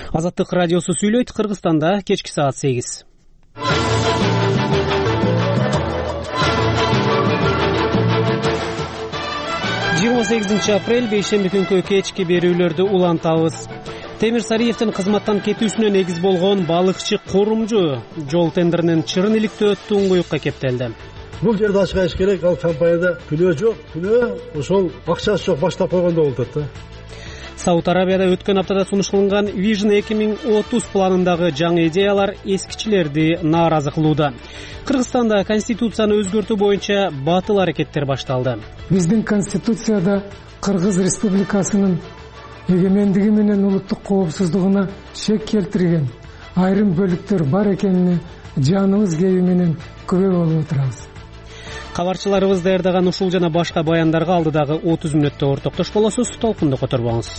Азаттык радиосу сүйлөйт. Кыргызстанда кечки саат 8. Апрель бейшемби күнкү кечки берүүлөрдү улантабыз. Темир Сариевдин кызматтан кетүүсүнө негиз болгон балыкчы Корумжу жол тендеринин чырын иликтөө туңгуюкка кептелди. Бул жерде ачык айтыш керек, ал компанияда күнөө жок, күнөө ошол акчасы жок баштап койгондо болуп атат да. Сауд Арабияда өткөн аптада сунуш кылынган Vision 2030 планындагы жаңы идеялар эскичилерди нааразы кылууда. Кыргызстанда конституцияны өзгөртүү боюнча батыл аракеттер башталды. Биздин конституцияда Кыргыз Республикасынын эгемендиги менен улуттук коопсуздугуна шек келтирген айрым бөлүктөр бар экенине жаныбыз кеби менен күбө болуп отурабыз. Кабарчыларыбыз даярдаган ушул жана башка баяндарга алдыдагы 30 мүнөттө ортоктош болосуз. Толкунду которбоңуз.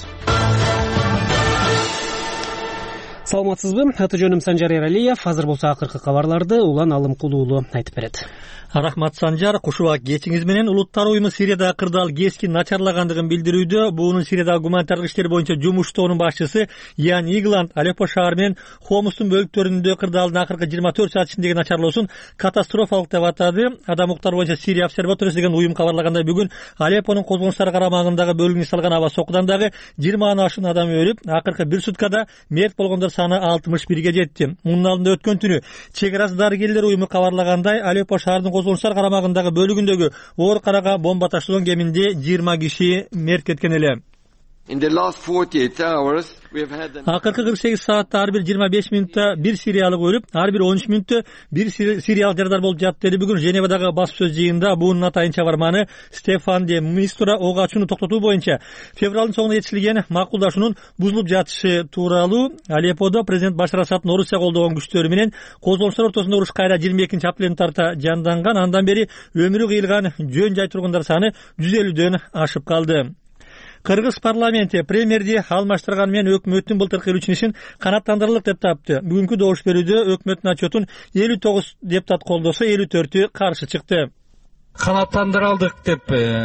Саламатсызбы? Аты жөнүм Санжар Эралиев. Азыр болсо акыркы кабарларды Улан Алымкулуулу айтып берет. Рахмат Санжар, кушубак кечиңиз менен Улуттар уюму Сирияда кырдаал кесkin начарлагандыгын билдирүүдө. Буунун Сирияда гуманитардык иштер боюнча жумуштоонун башчысы Ян Игланд Алеппо шаар менен Хомустун бөлүктөрүндө кырдаалдын акыркы 24 саат ичиндеги начарлоосун катастрофалык деп атады. Адам укуктары боюнча Сирия обсерваториясы деген уюм кабарлагандай бүгүн Алеппонун козгонуштар карамагындагы бөлүгүнө салган аба сокудан дагы 20 ашуун адам өлүп, акыркы бир суткада мерт болгондор саны 61ге жетти. Мунун алдында өткөн түнү чек-арасы дарыгерлер уюму кабарлагандай Алеппо шаарынын козгонуштар карамагындагы бөлүгүндөгү оор карага бомба ташталган кеминде 20 киши мерт кеткен эле. Акыркы 48 саатта ар бир 25 мүнөттө бир сириялык өлүп, ар бир 13 мүнөттө бир сириялык жарадар болуп жатты. Бүгүн Женевадагы баспасөз жыйынында буунун атайын чабарманы Стефан де Мистура ок ачууну токтотуу боюнча февралдын соңуна жетишилген макулдашуунун бузулуп жатышы тууралуу Алепподо президент Башар Асаддын Орусия колдогон күчтөрү менен козгонуштар ортосунда уруш кайра 22 апрелдин тарта жанданган. Андан бери өмүрү кыйылган жөн жай тургундар саны 150дөн ашып калды. Кыргыз парламенти премьерди алмаштырган менен өкмөттүн былтыркы илүүчүн ишин канааттандырылык деп тапты. Бүгүнкү добуш берүүдө өкмөттүн отчетун 59 депутат колдосо, 54-ü каршы чыкты. Канааттандыралдык деп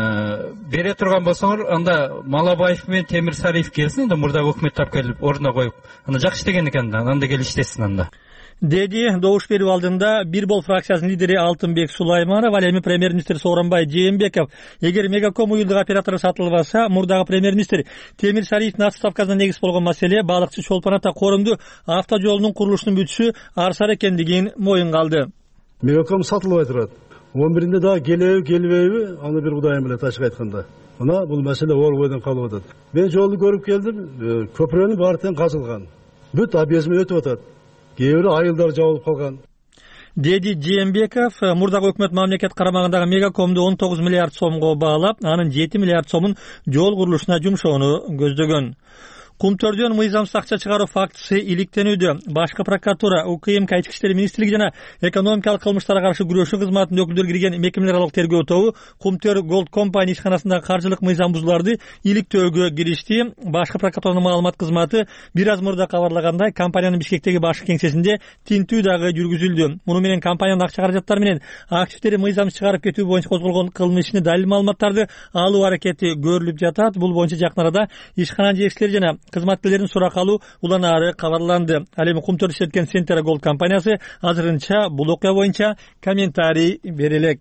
бере турган болсоңор, анда Малабаев менен Темир Сариев келсин, анда мурдагы өкмөттү алып келип ордуна коюп, анда жакшы иштеген экен, анда келип иштесин анда. Деди добуш берүү алдында Бир бол фракциясынын лидери Алтынбек Сулайманов, ал эми премьер-министр Сооронбай Жээнбеков эгер Мегаком уюлдук оператору сатылбаса, мурдагы премьер-министр Темир Сариевдин отставкасына негиз болгон маселе балыкчы Чолпон Ата Корумду автожолунун курулушунун бүтүшү арсар экендигин моюнга алды. Мегаком сатылбай турат. 11-inde дагы келбейби, аны бир Кудайым билет ачык айтканда. Мына бул маселе оор бойдон калып атат. Мен жолду көрүп келдим, көпүрөнүн баары тең казылган. Бүт объездме өтүп атат. Кээ айылдар жабылып калган. Деди Жээнбеков мурдагы өкмөт мамлекет карамагындагы Мегакомду 19 миллиард сомго баалап, анын 7 миллиард сомун жол курулушуна жумшоону көздөгөн. Кумтөрдөн мыйзамсыз акча чыгаруу фактысы иликтенүүдө. Башкы прокуратура, УКМК Ички иштер министрлиги жана экономикалык кылмыштарга каршы күрөшүү кызматынын өкүлдөрү кирген мекемелер аралык тергөө тобу Кумтөр Gold Company ишканасындагы каржылык мыйзам бузууларды иликтөөгө киришти. Башкы прокуратуранын маалымат кызматы бир аз мурда кабарлагандай, компаниянын Бишкектеги башкы кеңсесинде тинтүү дагы жүргүзүлдү. Муну менен компаниянын акча каражаттары менен активдери мыйзамсыз чыгарып кетүү боюнча козголгон кылмыш ишине далил маалыматтарды алуу аракети көрүлүп жатат. Бул боюнча жакын арада ишкананын жетекчилери жана кызматкерлерин сурак алуу улан ары кабарланды. Ал эми Кумтөр иштеткен Center Gold компаниясы азырынча бул окуя боюнча комментарий бере элек.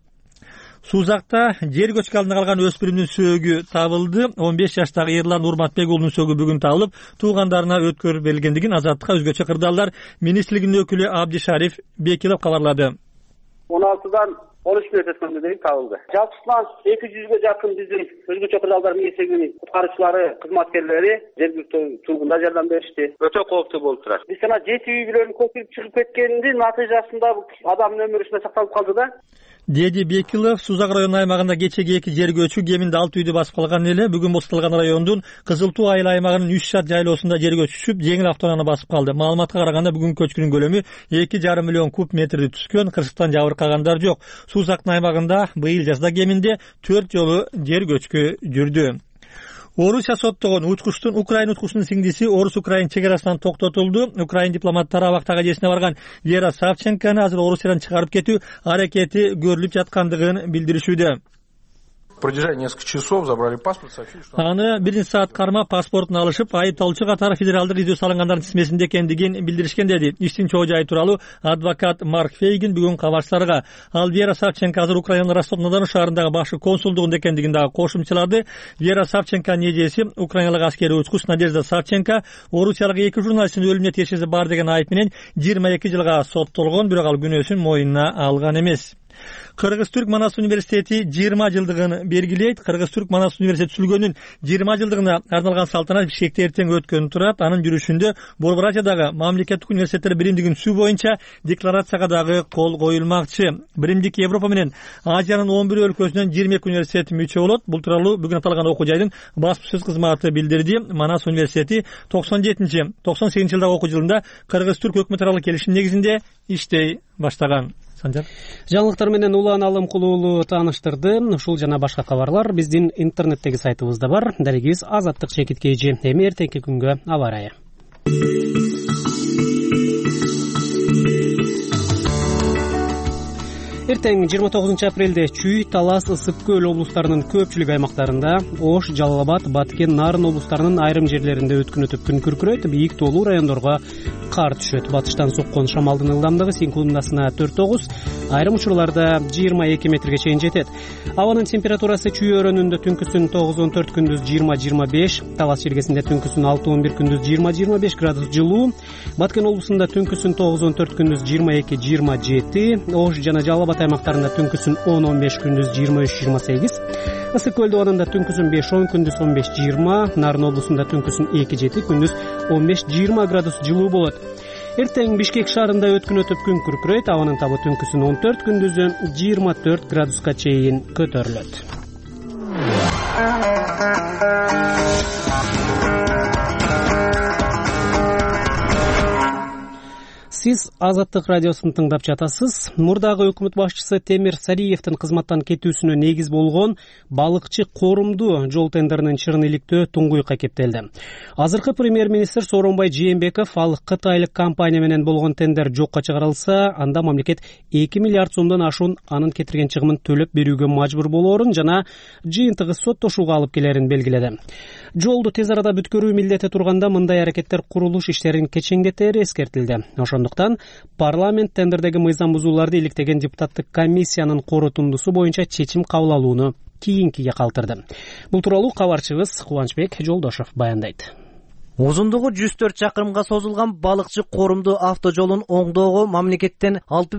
Сузакта жер көчкү алдында калган өспүрүмдүн сөөгү табылды. 15 жаштагы Эрлан Урматбек уулунун сөөгү бүгүн табылып, туугандарына өткөрүп берилгендигин Азаттыкка өзгөчө кырдаалдар министрлигинин өкүлү Абдишариф Бекилов кабарлады. 16-дан 13 мүнөт өткөндө дейин табылды. Жалпысынан 200ге жакын биздин өзгөчө кырдаалдар миссиянын куткаруучулары, кызматкерлери жергиликтүү тургундар жардам беришти. Өтө кооптуу болуп турат. Биз жана 7 үй бүлөнүн көчүп чыгып кеткенинин натыйжасында адамдын өмүрү ушундай сакталып калды да. Деди Бекилов Сузак районунун аймагында кечеги 2 жер көчүү кеминде 6 үйдү басып калган эле. Бүгүн босотулган райондун Кызыл Туу айыл аймагынын 3 шат жайлоосунда жер көчүшүп, жеңил автоунааны басып калды. Маалыматка караганда бүгүн көчкүнүн көлөмү 2,5 миллион куб метрди түзгөн. Кырсыктан жабыркагандар жок. Сузактын аймагында быйыл жазда кеминде 4 жолу жер көчкү жүрдү. Орусия соттогон учкучтун Украин учкучунун сиңдиси Орус-Украин чек арасынан токтотулду. Украин дипломаттары абактагы эжесине барган Вера Савченкону азыр Орусиядан чыгарып кетүү аракети көрүлүп жаткандыгын билдиришүүдө. продержали несколько часов, забрали паспорт, сообщили, что... Аны 1 саат кармап паспортун алышып, айыпталуучу катары федералдык издөө салынгандардын тизмесинде экендигин билдиришкен деди. Иштин чоо жайы тууралуу адвокат Марк Фейгин бүгүн кабарчыларга ал Вера Савченко азыр Украинанын Ростов-на-Дону шаарындагы башкы консулдугунда экендигин дагы кошумчалады. Вера Савченконун эжеси украиналык аскери учкуч Надежда Савченко Орусиялык 2 журналисттин өлүмүнө тиешеси бар деген айып менен 22 жылга соттолгон, бирок ал күнөөсүн мойнуна алган эмес. Кыргыз-Түрк Манас университети 20 жылдыгын белгилейт. Кыргыз-Түрк Манас университети түзүлгөнүнүн 20 жылдыгына арналган салтанат Бишкекте эртең өткөн турат. Анын жүрүшүндө Борбор Азиядагы мамлекеттик университеттер биримдигин түзүү боюнча декларацияга дагы кол коюлмакчы. Биримдик Европа менен Азиянын 11 өлкөсүнөн 22 университет мүчө болот. Бул тууралуу бүгүн аталган окуу жайдын баспасөз кызматы билдирди. Манас университети 97-98 жылдагы окуу жылында Кыргыз-Түрк өкмөт аралык келишим негизинде иштей баштаган. Жаңылыктар менен Улан Алымкул уулу тааныштырды. Ушул жана башка кабарлар биздин интернеттеги сайтыбызда бар. Дарегибиз Азаттык Чекиткейчи. Эми эртеңки күнгө аба ырайы. Эртең 29 апрелде Чүй, Талас, Ысык Көл облустарынын көпчүлүк аймактарында, Ош, Жалал Абад, Баткен, Нарын облустарынын айрым жерлеринде өткүнөтүп күн күркүрөйт, бийик тоолуу райондорго кар түшөт. Батыштан соккон шамалдын ылдамдыгы секундасына 4-9, айрым учурларда 22 метрге чейин жетет. Абанын температурасы Чүй өрөөнүндө түнкүсүн 9-14, күндүз 20-25, Талас жергесинде түнкүсүн 6-11, күндүз 20-25 градус жылуу, Баткен облусунда түнкүсүн 9-14, күндүз 22-27, Ош жана Жалал Абад аймактарында түнкүсүн 10-15, күндүз 23-28, Ысык Көл абанында түнкүсүн 5-10, күндүз 15-20, Нарын облусунда түнкүсүн 2-7, күндүз 15-20 градус жылуу болот. Эртең Бишкек шаарында өткөн өтүп күн күркүрөйт, абанын табы түнкүсүн 14, күндүзү 24 градуска чейин көтөрүлөт. Сиз Азаттык радиосун тыңдап жатасыз. Мурдагы өкмөт башчысы Темир Сариевдин кызматтан кетүүсүнө негиз болгон балыкчы корумду жол тендеринин чырын иликтөө туңгуйукка кептелди. Азыркы премьер-министр Сооронбай Жээнбеков ал кытайлык компания менен болгон тендер жокко чыгарылса, анда мамлекет 2 миллиард сомдон ашуун анын кетирген чыгымын төлөп берүүгө мажбур болоорун жана жыйынтыгы соттошууга алып келерин белгиледи. Жолду тез арада бүткөрүү милдети турганда мындай аракеттер курулуш иштерин кечеңдетери эскертилди. Ошондуктан парламент тендердеги мыйзам бузууларды иликтеген депутаттык комиссиянын корутундусу боюнча чечим кабыл алууну кийинкиге калтырды. Бул тууралуу кабарчыбыз Кубанычбек Жолдошов баяндайт. Узундугу 104 чакырымга созулган балыкчы корумду автожолун оңдоого мамлекеттен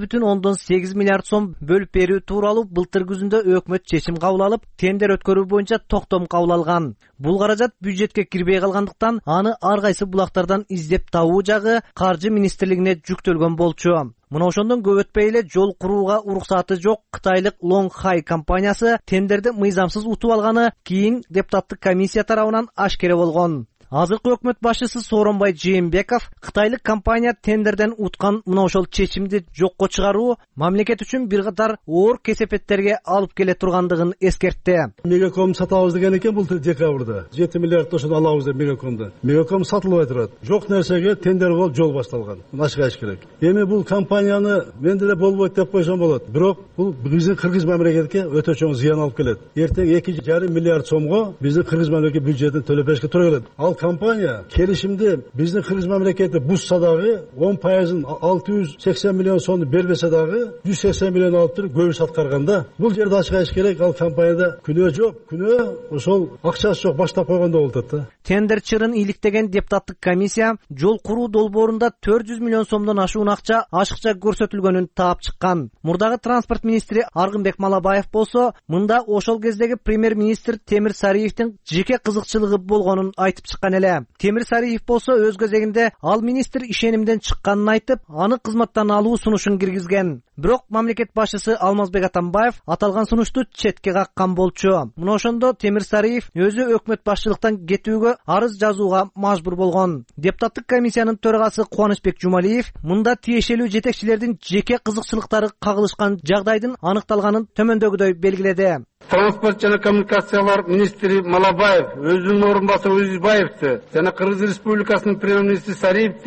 6,8 миллиард сом бөлүп берүү тууралуу былтыр күзүндө өкмөт чечим кабыл алып, тендер өткөрүү боюнча токтом кабыл алган. Бул каражат бюджетке кирбей калгандыктан аны ар кайсы булактардан издеп табуу жагы каржы министрлигине жүктөлгөн болчу. Мына ошондон көп өтпөй эле жол курууга уруксаты жок кытайлык Long Hai компаниясы тендерди мыйзамсыз утуп алганы кийин депутаттык комиссия тарабынан ашкере болгон. Азыркы өкмөт башчысы Сооронбай Жээнбеков кытайлык компания тендерден уткан мына ошол чечимди жокко чыгаруу мамлекет үчүн бир катар оор кесепеттерге алып келе тургандыгын эскертти. Мегаком сатабыз деген экен бул декабрда. 7 миллиард ошону алабыз деп Мегакомдон. Мегаком сатылбай турат. Жок нерсеге тендер болуп жол башталган. Ачык керек. Эми бул компанияны мен деле болбойт деп койсом болот. Бирок бул биздин кыргыз мамлекетке өтө чоң зыян алып келет. Эртең 2,5 миллиард сомго биздин кыргыз мамлекет бюджетин төлөп беришке туура келет. Ал компания келишимде биздин кыргыз мамлекети бузса дагы 10%-ын 680 миллион сомду бербесе дагы 180 миллион алып туруп көбү саткарганда бул жерде ачык керек. Ал компанияда күнөө жок. Күнөө ошол акчасы жок баштап койгондо болот да. Тендер чырын иликтеген депутаттык комиссия жол куруу долбоорунда 400 миллион сомдон ашуун акча ашыкча көрсөтүлгөнүн таап чыккан. Мурдагы транспорт министри Аргынбек Малабаев болсо, мында ошол кездеги премьер-министр Темир Сариевдин жеке кызыкчылыгы болгонун айтып чыккан эле. Темир Сариев болсо өз кезегинде ал министр ишенимден чыкканын айтып, аны кызматтан алуу сунушун киргизген. Бирок мамлекет башчысы Алмазбек Атамбаев аталган сунушту четке каккан болчу. Мына ошондо Темир Сариев өзү өкмөт башчылыктан кетүүгө арыз жазууга мажбур болгон. Депутаттык комиссиянын төрагасы Кубанычбек Жумалиев мында тиешелүү жетекчилердин жеке кызыкчылыктары кагылышкан жагдайдын аныкталганын төмөндөгүдөй белгиледи. Транспорт жана коммуникациялар министри Малабаев, өзүнүн орун басары Өзүбаевди жана Кыргыз Республикасынын премьер-министри Сариевди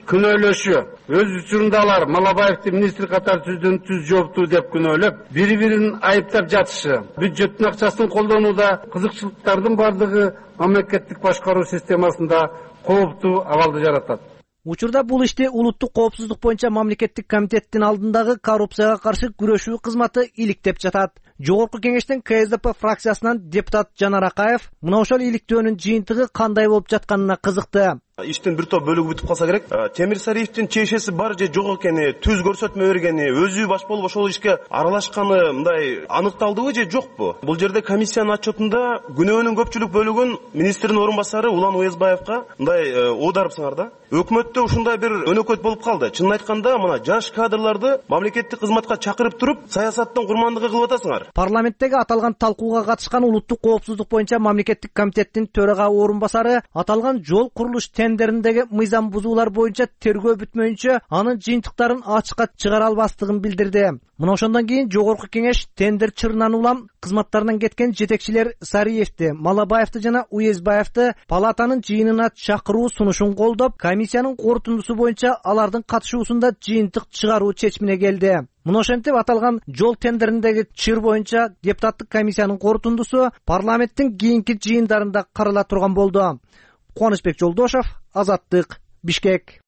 күнөөлөшүyor. Өз учурунда алар Малабаевди министр катары түздөн түз жооптуу деп күнөөлөп, бири-бирин айыптап жатышы, бюджеттин акчасын колдонууда кызыкчылыктардын бардыгы мамлекеттик башкаруу системасында кооптуу абалды жаратат. Учурда бул ишти улуттук коопсуздук боюнча мамлекеттик комитеттин алдындагы коррупцияга каршы күрөшүү кызматы иликтеп жатат. Жогорку кеңештин КСДП фракциясынан депутат Жанар Акаев мына ошол иликтөөнүн жыйынтыгы кандай болуп жатканына кызыкты. Иштин бир топ бөлүгү бүтүп калса керек. Темир Сариевдин чешеси бар же жок экени, түз көрсөтмө бергени, өзү баш болуп ошол ишке аралашканы мындай аныкталдыбы же жокпу? Бул жерде комиссиянын отчетунда күнөөнүн көпчүлүк бөлүгүн министрдин орун басары Улан Уезбаевка мындай оодарыпсыңар да. Өкмөттө ушундай бир өнөкөт болуп калды. Чынын айтканда, мына жаш кадрларды мамлекеттик кызматка чакырып туруп, саясаттын курмандыгы кылып атасыңар. Парламенттеги аталган талкууга катышкан улуттук коопсуздук боюнча мамлекеттик комитеттин төрага орун басары аталган жол курулуш тендериндеги мыйзам бузуулар боюнча тергөө бүтмөйүнчө анын жыйынтыктарын ачыкка чыгара албастыгын билдирди. Мына ошондон кийин жогорку кеңеш тендер чырынан улам кызматтарынан кеткен жетекчилер Сариевди, Малабаевди жана Уезбаевди палатанын жыйынына чакыруу сунушун колдоп, комиссиянын корутундусу боюнча алардын катышуусунда жыйынтык чыгаруу чечимине келди. Мына ошентип аталган жол тендериндеги чыр боюнча депутаттык комиссиянын корутундусу парламенттин кийинки жыйындарында карала турган болду. Кубанычбек Жолдошов, Азаттык, Бишкек.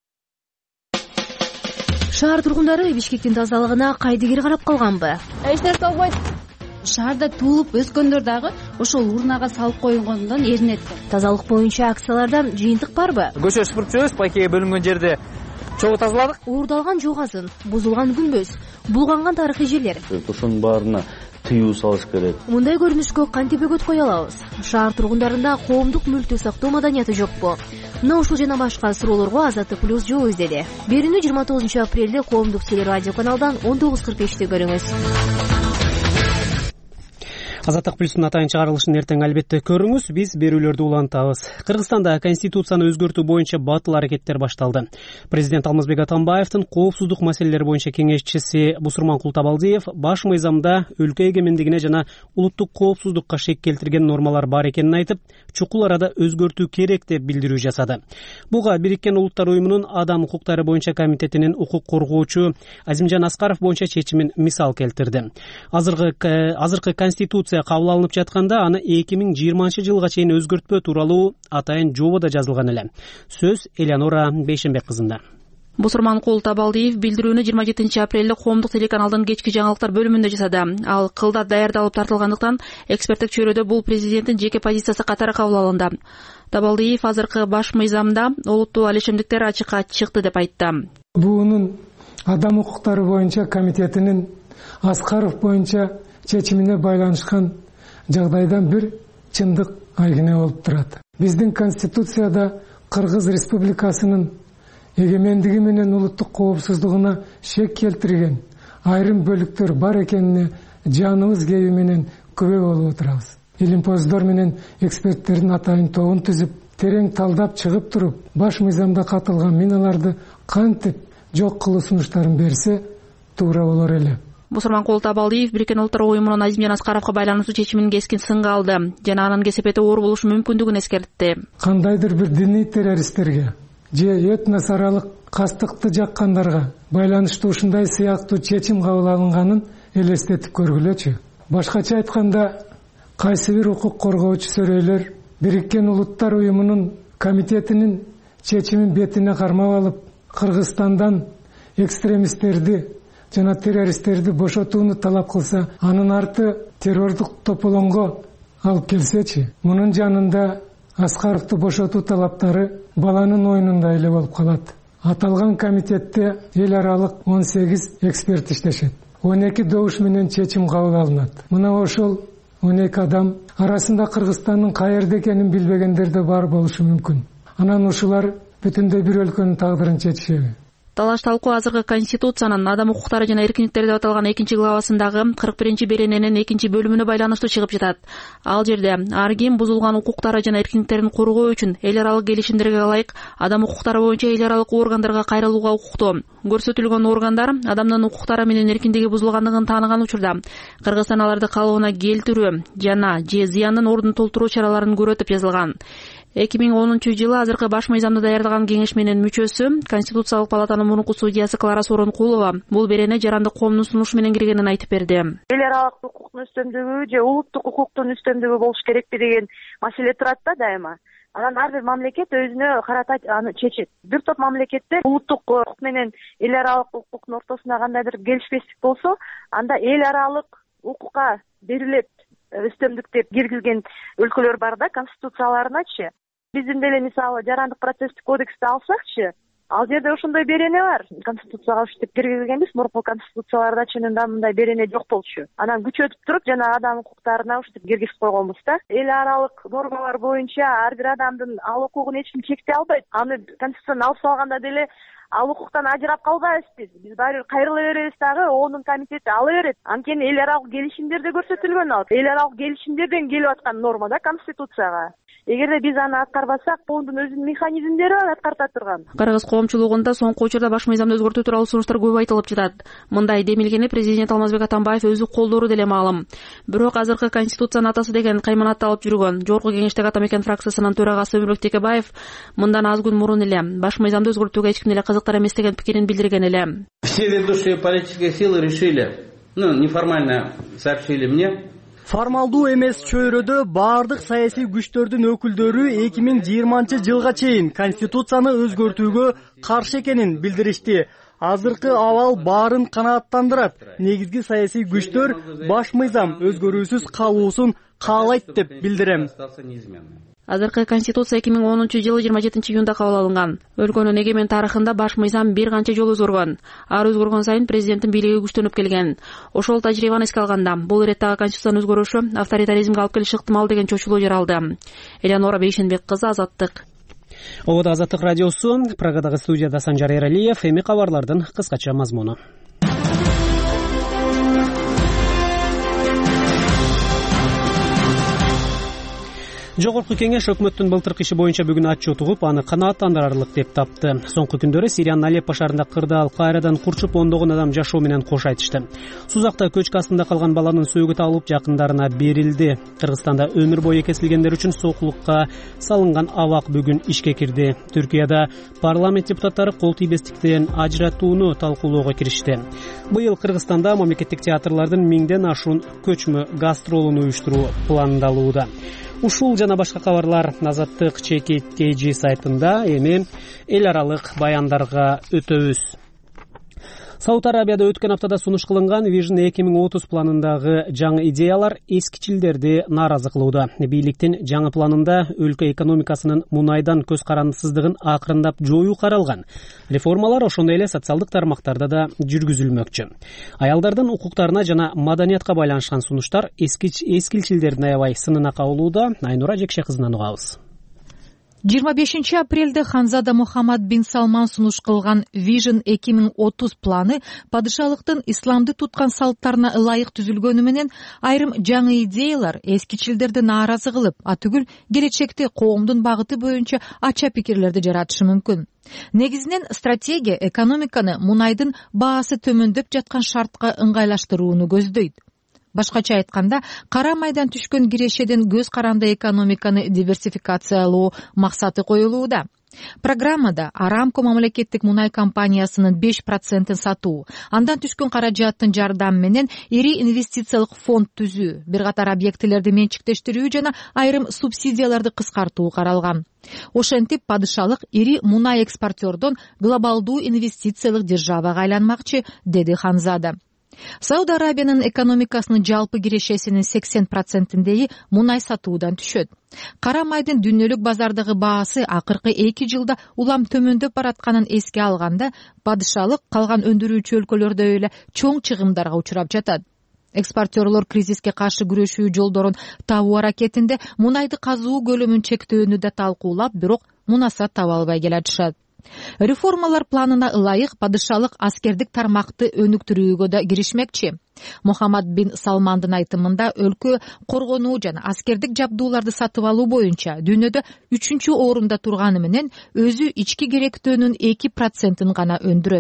Шаар тургундары Бишкектин тазалыгына кайдыгер карап калганбы? Эч нерсе болбойт. Шаарда туулуп өскөндөр дагы ошол урнага салып коюлгондон эринет. Тазалык боюнча акциялардан жыйынтык барбы? Көчө сыпырып жүрөбүз, пакеге бөлүнгөн жерде чогуу тазаладык. Уурдалган жок азын, бузулган күмбөз, булганган тарыхый жерлер. Ошонун баарына тыюу салыш керек. Мындай көрүнүшкө кантип өгөт кое алабыз? Шаар тургундарында коомдук мүлктү сактоо маданияты жокпу? Мына ушул жана башка суроолорго Азаттык плюс жооп издеди. Берүүнү 29 апрелде коомдук телерадио каналдан 19:45 көрүңүз. Азаттык плюстун атайын чыгарылышын эртең албетте көрүңүз. Биз берүүлөрдү улантабыз. Кыргызстанда конституцияны өзгөртүү боюнча батыл аракеттер башталды. Президент Алмазбек Атамбаевдин коопсуздук маселелери боюнча кеңешчиси Бусурманкул Табалдиев баш мыйзамда өлкө эгемендигине жана улуттук коопсуздукка шек келтирген нормалар бар экенин айтып, чукул арада өзгөртүү керек деп билдирүү жасады. Буга Бириккен Улуттар уюмунун адам укуктары боюнча комитетинин укук коргоочу Азимжан Аскаров боюнча чечимин мисал келтирди. Азыркы конституция кабыл алынып жатканда аны 2020 жылга чейин өзгөртпөө тууралуу атайын жобо да жазылган эле. Сөз Элеонора Бейшенбек кызында. Бусурманкул Табалдиев билдирүүнү 27 апрелде коомдук телеканалдын кечки жаңылыктар бөлүмүндө жасады. Ал кылда даярдалып тартылгандыктан эксперттик чөйрөдө бул президенттин жеке позициясы катары кабыл алынды. Табалдиев азыркы баш мыйзамда олуттуу алишимдиктер ачыкка чыкты деп айтты. Буунун адам укуктары боюнча комитетинин Аскаров боюнча чечимине байланышкан жагдайдан бир чындык айгине болуп турат. Биздин конституцияда Кыргыз Республикасынын эгемендиги менен улуттук коопсуздугуна шек келтирген айрым бөлүктөр бар экенине жаныбыз кеби менен күбө болуп отурабыз. Илимпоздор менен эксперттердин атайын тобун түзүп, терең талдап чыгып туруп, баш мыйзамда катылган миналарды кантип жок кылуу сунуштарын берсе туура болор эле. Бусурманкул Табалдиев Бириккен Улуттар уюмунун Азимжан Аскаровго байланыштуу чечимин кескин сынга алды жана анын кесепети оор болушу мүмкүндүгүн эскертти. Кандайдыр бир диний террористтерге же этнос аралык кастыкты жаккандарга байланыштуу ушундай сыяктуу чечим кабыл алынганын элестетип көргүлөчү. Башкача айтканда, кайсы бир укук коргоочу сөрөйлөр Бириккен Улуттар уюмунун комитетинин чечимин бетине кармап алып, Кыргызстандан экстремисттерди жана террористтерди бошотууну талап кылса, анын арты террордук тополоңго алып келсечи, мунун жанында Аскаровду бошотуу талаптары баланын оюнунда эле болуп калат. Аталган комитетте эл аралык 18 эксперт иштешет. 12 добуш менен чечим кабыл алынат. Мына ошол 12 адам арасында Кыргызстандын каерде экенин билбегендер да бар болушу мүмкүн. Анан ушулар бүтүндөй бир өлкөнүн тагдырын чечишеби? Талаш талкуу азыркы конституциянын адам укуктары жана эркиндиктери деп аталган 2-главасындагы 41-берененин 2-бөлүмүнө байланыштуу чыгып жатат. Ал жерде ар ким бузулган укуктары жана эркиндиктерин коргоо үчүн эл аралык келишимдерге ылайык адам укуктары боюнча эл аралык органдарга кайрылууга укуктуу. Көрсөтүлгөн органдар адамдын укуктары менен эркиндиги бузулгандыгын тааныган учурда Кыргызстан аларды калыбына келтирүү жана же зыяндын ордун толтуруу чараларын көрөт деп жазылган. 2010-жылы азыркы баш мыйзамды даярдаган кеңеш менен мүчөсү Конституциялык палатанын мурунку судьясы Клара Сооронкулова бул берене жарандык коомдун сунушу менен киргенин айтып берди. Эл аралык укуктун үстөмдүгү же улуттук укуктун үстөмдүгү болуш керекпи деген маселе турат да дайыма. Анан ар бир мамлекет өзүнө карата аны чечет. Бир топ мамлекеттер улуттук укук менен эл аралык укуктун ортосунда кандайдыр келишпестик болсо, анда эл аралык укукка берилет үстөмдүк деп киргизген өлкөлөр бар да, конституцияларыначы. Биздин деле мисалы жарандык процесстик кодексти алсакчы, ал жерде ошондой берене бар. Конституцияга ушинтип киргизилгенбиз, мурунку конституцияларда чынында мындай берене жок болчу. Анан күч өтүп туруп жана адам укуктарына ушинтип киргизип койгонбуз да. Эл аралык нормалар боюнча ар бир адамдын ал укугун эч ким чектей албайт. Аны конституцияны алып салганда деле ал укуктан ажырап калбайбыз биз. Биз баары кайрыла беребиз дагы, ООНдун комитети ала берет. Анткени эл аралык келишимдерде көрсөтүлгөн ал. Эл аралык келишимдерден келип аткан норма да конституцияга. Эгерде биз аны аткарбасак, ООНдун өзүнүн механизмдери бар аткарта турган. Кыргыз коомчулугунда соңку учурда баш мыйзамды өзгөртүү тууралуу сунуштар көп айтылып жатат. Мындай демилгени президент Алмазбек Атамбаев өзү колдоору деле маалым. Бирок азыркы конституциянын атасы деген кайманатты алып жүргөн жогорку кеңештеги Атамекен фракциясынын төрагасы Өмүрбек Текебаев мындан аз күн мурун эле баш мыйзамды өзгөртүүгө эч ким эле кызыктар эмес деген пикирин билдирген эле. Все ведущие политические силы решили, неформально сообщили мне. Формалдуу эмес чөйрөдө баардык саясий күчтөрдүн өкүлдөрү 2020-жылга чейин конституцияны өзгөртүүгө каршы экенин билдиришти. Азыркы абал баарын канааттандырат. Негизги саясий күчтөр баш мыйзам өзгөрүүсүз калуусун каалайт деп билдирем. Азыркы конституция 2010-жылы 27-июнда кабыл алынган. Өлкөнүн эгемен тарыхында баш мыйзам бир канча жолу өзгөргөн. Ар өзгөргөн сайын президенттин бийлиги күчтөнүп келген. Ошол тажрыйбаны эске алганда, бул иреттеги конституциянын өзгөрүшү авторитаризмге алып келиши ыктымал деген чочулуу жаралды. Элеонора Бейшенбек кызы, Азаттык. Обода Азаттык радиосу, Прагадагы студияда Санжар Эралиев, эми кабарлардын кыскача мазмуну. Жогорку кеңеш өкмөттүн былтыркы иши боюнча бүгүн отчет угуп, аны канааттандырарлык деп тапты. Соңку күндөрү Сириянын Алеппо шаарында кырдаал кайрадан курчуп ондогон адам жашоо менен кош айтышты. Сузакта көчкү астында калган баланын сөөгү табылып жакындарына берилди. Кыргызстанда өмүр бою кесилгендер үчүн сокулукка салынган абак бүгүн ишке кирди. Түркияда парламент депутаттары кол тийбестиктен ажыратууну талкуулоого киришти. Быйыл Кыргызстанда мамлекеттик театрлардын 1000ден ашуун көчмө гастролун уюштуруу пландалууда. Ушул жана башка кабарлар Азаттык ЧКТЖ сайтында, эми эл аралык баяндарга өтөбүз. Сауд Арабияда өткөн аптада сунуш кылынган Vision 2030 планындагы жаңы идеялар эскичилдерди нааразы кылууда. Бийликтин жаңы планында өлкө экономикасынын мунайдан көз карандысыздыгын акырындап жоюу каралган. Реформалар ошондой эле социалдык тармактарда да жүргүзүлмөкчү. Аялдардын укуктарына жана маданиятка байланышкан сунуштар эскилчилдердин аябай сынына кабылууда. Айнура Жекше кызынан угабыз. 25 апрелде Ханзада Мухаммад бин Салман сунуш кылган Vision 2030 планы падышалыктын исламды туткан салттарына ылайык түзүлгөнү менен айрым жаңы идеялар эскичилдерди нааразы кылып, атүгүл келечекте коомдун багыты боюнча ача пикирлерди жаратышы мүмкүн. Негизинен стратегия экономиканы мунайдын баасы төмөндөп жаткан шартка ыңгайлаштырууну көздөйт. Башкача айтканда, кара майдан түшкөн кирешеден көз каранды экономиканы диверсификациялоо максаты коюлууда. Программада Арамко мамлекеттик мунай компаниясынын 5% сатуу, андан түшкөн каражаттын жардамы менен ири инвестициялык фонд түзүү, бир катар объектилерди менчиктештирүү жана айрым субсидияларды кыскартуу каралган. Ошентип падышалык ири мунай экспортердон глобалдуу инвестициялык державага айланмакчы, деди Ханзада. Сауд Арабиянын экономикасынын жалпы кирешесинин 80%-деги мунай сатуудан түшөт. Кара майдын дүйнөлүк базардагы баасы акыркы 2 жылда улам төмөндөп баратканын эске алганда, падышалык калган өндүрүүчү өлкөлөрдө эле чоң чыгымдарга учурап жатат. Экспортерлор кризиске каршы күрөшүү жолдорун табуу аракетинде мунайды казуу көлөмүн чектөөнү да талкуулап, бирок мунаса таба албай келатышат. Реформалар планына ылайык падышалык аскердик тармакты өнүктүрүүгө да киришмекчи. Мухаммад бин Салмандын айтымында өлкө коргонуу жана аскердик жабдууларды сатып алуу боюнча дүйнөдө 3-орунда турганы менен өзү ички керектөөнүн 2%-ын гана өндүрөт.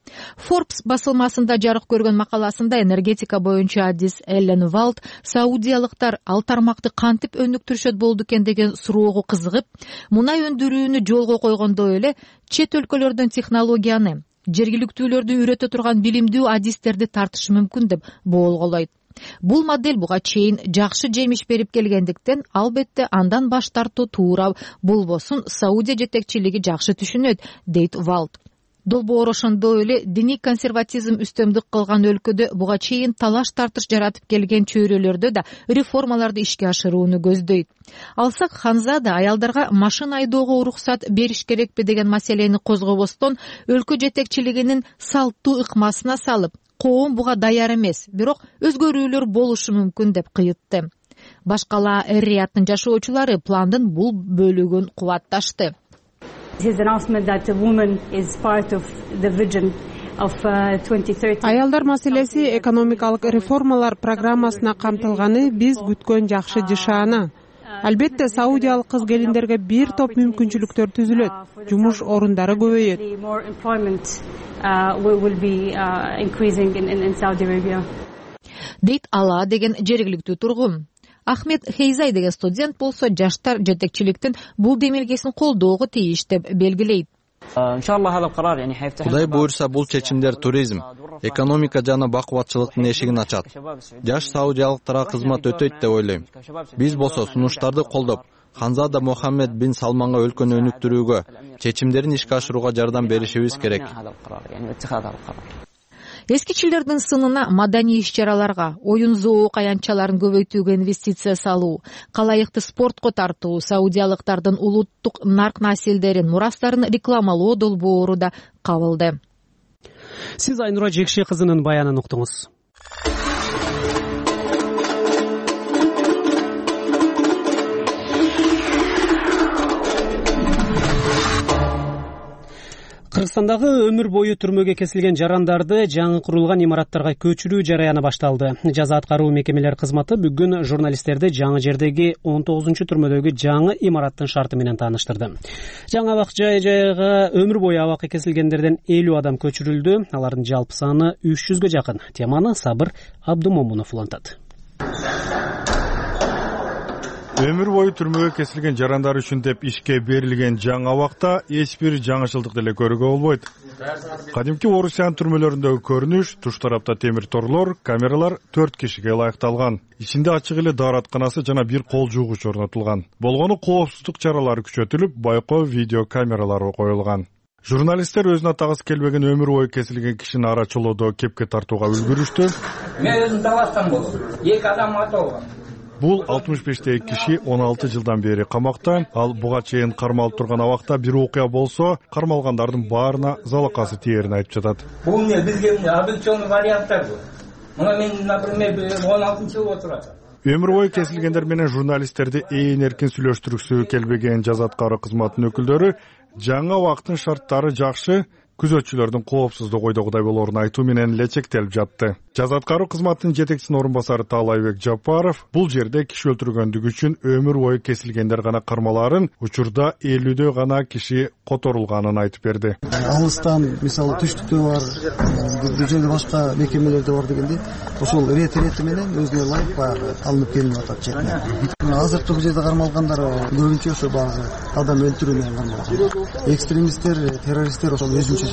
Forbes басылмасында жарык көргөн макаласында энергетика боюнча адис Эллен Валт саудиялыктар ал тармакты кантип өнүктүрүшөт болду экен деген суроого кызыгып, мунай өндүрүүнү жолго койгондой эле чет өлкөлөрдөн технологияны, жергиликтүүлөрдү үйрөтө турган билимдүү адистерди тартышы мүмкүн деп боолголойт. Бул модель буга чейин жакшы жемиш берип келгендиктен, албетте андан баш тартуу туура болбосун Саудия жетекчилиги жакшы түшүнөт, дейт Валт. Долбоор ошондой эле диний консерватизм үстөмдүк кылган өлкөдө буга чейин талаш тартыш жаратып келген чөйрөлөрдө да реформаларды ишке ашырууну көздөйт. Алсак Ханзада аялдарга машина айдоого уруксат бериш керекпи деген маселени козгобостон өлкө жетекчилигинин салттуу ыкмасына салып, коом буга даяр эмес, бирок өзгөрүүлөр болушу мүмкүн деп кыйытты. Башкала эр-Рияттын жашоочулары пландын бул бөлүгүн кубатташты. Аялдар маселеси экономикалык реформалар программасына камтылганы биз күткөн жакшы жышаана. Албетте саудиялык кыз-келиндерге бир топ мүмкүнчүлүктөр түзүлөт, жумуш орундары көбөйөт. Дейт Ала деген жергиликтүү тургун. Ахмед Хейзай деген студент болсо жаштар жетекчиликтин бул демилгесин колдоого тийиш деп белгилейт. Кудай буйрса бул чечимдер туризм, экономика жана бакубатчылыктын эшигин ачат. Жаш саудиялыктарга кызмат өтөйт деп ойлойм. Биз болсо сунуштарды колдоп, Ханзада Мохаммед бин Салманга өлкөнү өнүктүрүүгө, чечимдерин ишке ашырууга жардам беришибиз керек. Эскичилердин сынына маданий иш-чараларга, оюн-зоок аянтчаларын көбөйтүүгө инвестиция салуу, калайыкты спортко тартуу, саудиялыктардын улуттук нарк населдерин, мурастарын рекламалоо долбоору да кабылды. Сиз Айнура Жекше кызынын баянын уктуңуз. Кыргызстандагы өмүр бою түрмөгө кесилген жарандарды жаңы курулган имараттарга көчүрүү жараяны башталды. Жаза аткаруу мекемелер кызматы бүгүн журналисттерди жаңы жердеги 19-түрмөдөгү жаңы имараттын шарты менен тааныштырды. Жаңы абак-жайга өмүр бою абакка кесилгендерден 50 адам көчүрүлдү. Алардын жалпы саны 300гө жакын. Теманы Сабыр Абдумомунов улантат. Өмүр бою түрмөгө кесилген жарандар үчүн деп ишке берилген жаңы абакта эч бир жаңычылдык деле көрүүгө болбойт. Кадимки Орусиянын түрмөлөрүндөгү көрүнүш, туш тарапта темир торлор, камералар 4 кишиге ылайыкталган. Ичинде ачык эле дааратканасы жана бир кол жуугуч орнотулган. Болгону коопсуздук чаралары күчөтүлүп, байкоо видео камералары коюлган. Журналисттер өзүнө тагыс келбеген өмүр бою кесилген кишини арачылоодо кепке тартууга үлгүрүштү. Мен өзүм талаштан болдум. 2 адам атылган. Бул 65 киши 16 жылдан бери камакта, ал буга чейин кармалып турган абакта бир окуя болсо, кармалгандардын баарына залакасы тиерин айтып жатат. Бул эмне бизге обыкчоный варианттар бул. Мына мен, например, 16-жыл отурат. Өмүр бою кесилгендер менен журналисттерди ээн эркин сүйлөштүргүсү келбеген жаза аткаруу кызматынын өкүлдөрү жаңы абактын шарттары жакшы, күзөтчүлөрдүн коопсуздук ойдогудай болоорун айтуу менен эле чектелип жатты. Жаза аткаруу кызматынын жетекчисинин орун басары Таалайбек Жапаров бул жерде киши өлтүргөндүгү үчүн өмүр бою кесилгендер гана кармалаарын, учурда 50дөө гана киши которулганын айтып берди. Алыстан, мисалы түштүктө бар, бул жерде башка мекемелерде бар дегенде, ошол рети менен өзүнө ылайык баягы алынып келип атат четине. Азыркы бул жерде кармалгандар көбүнчө ошо баягы адам өлтүрүү менен кармалган. Экстремисттер, террористтер ошол өзүнчө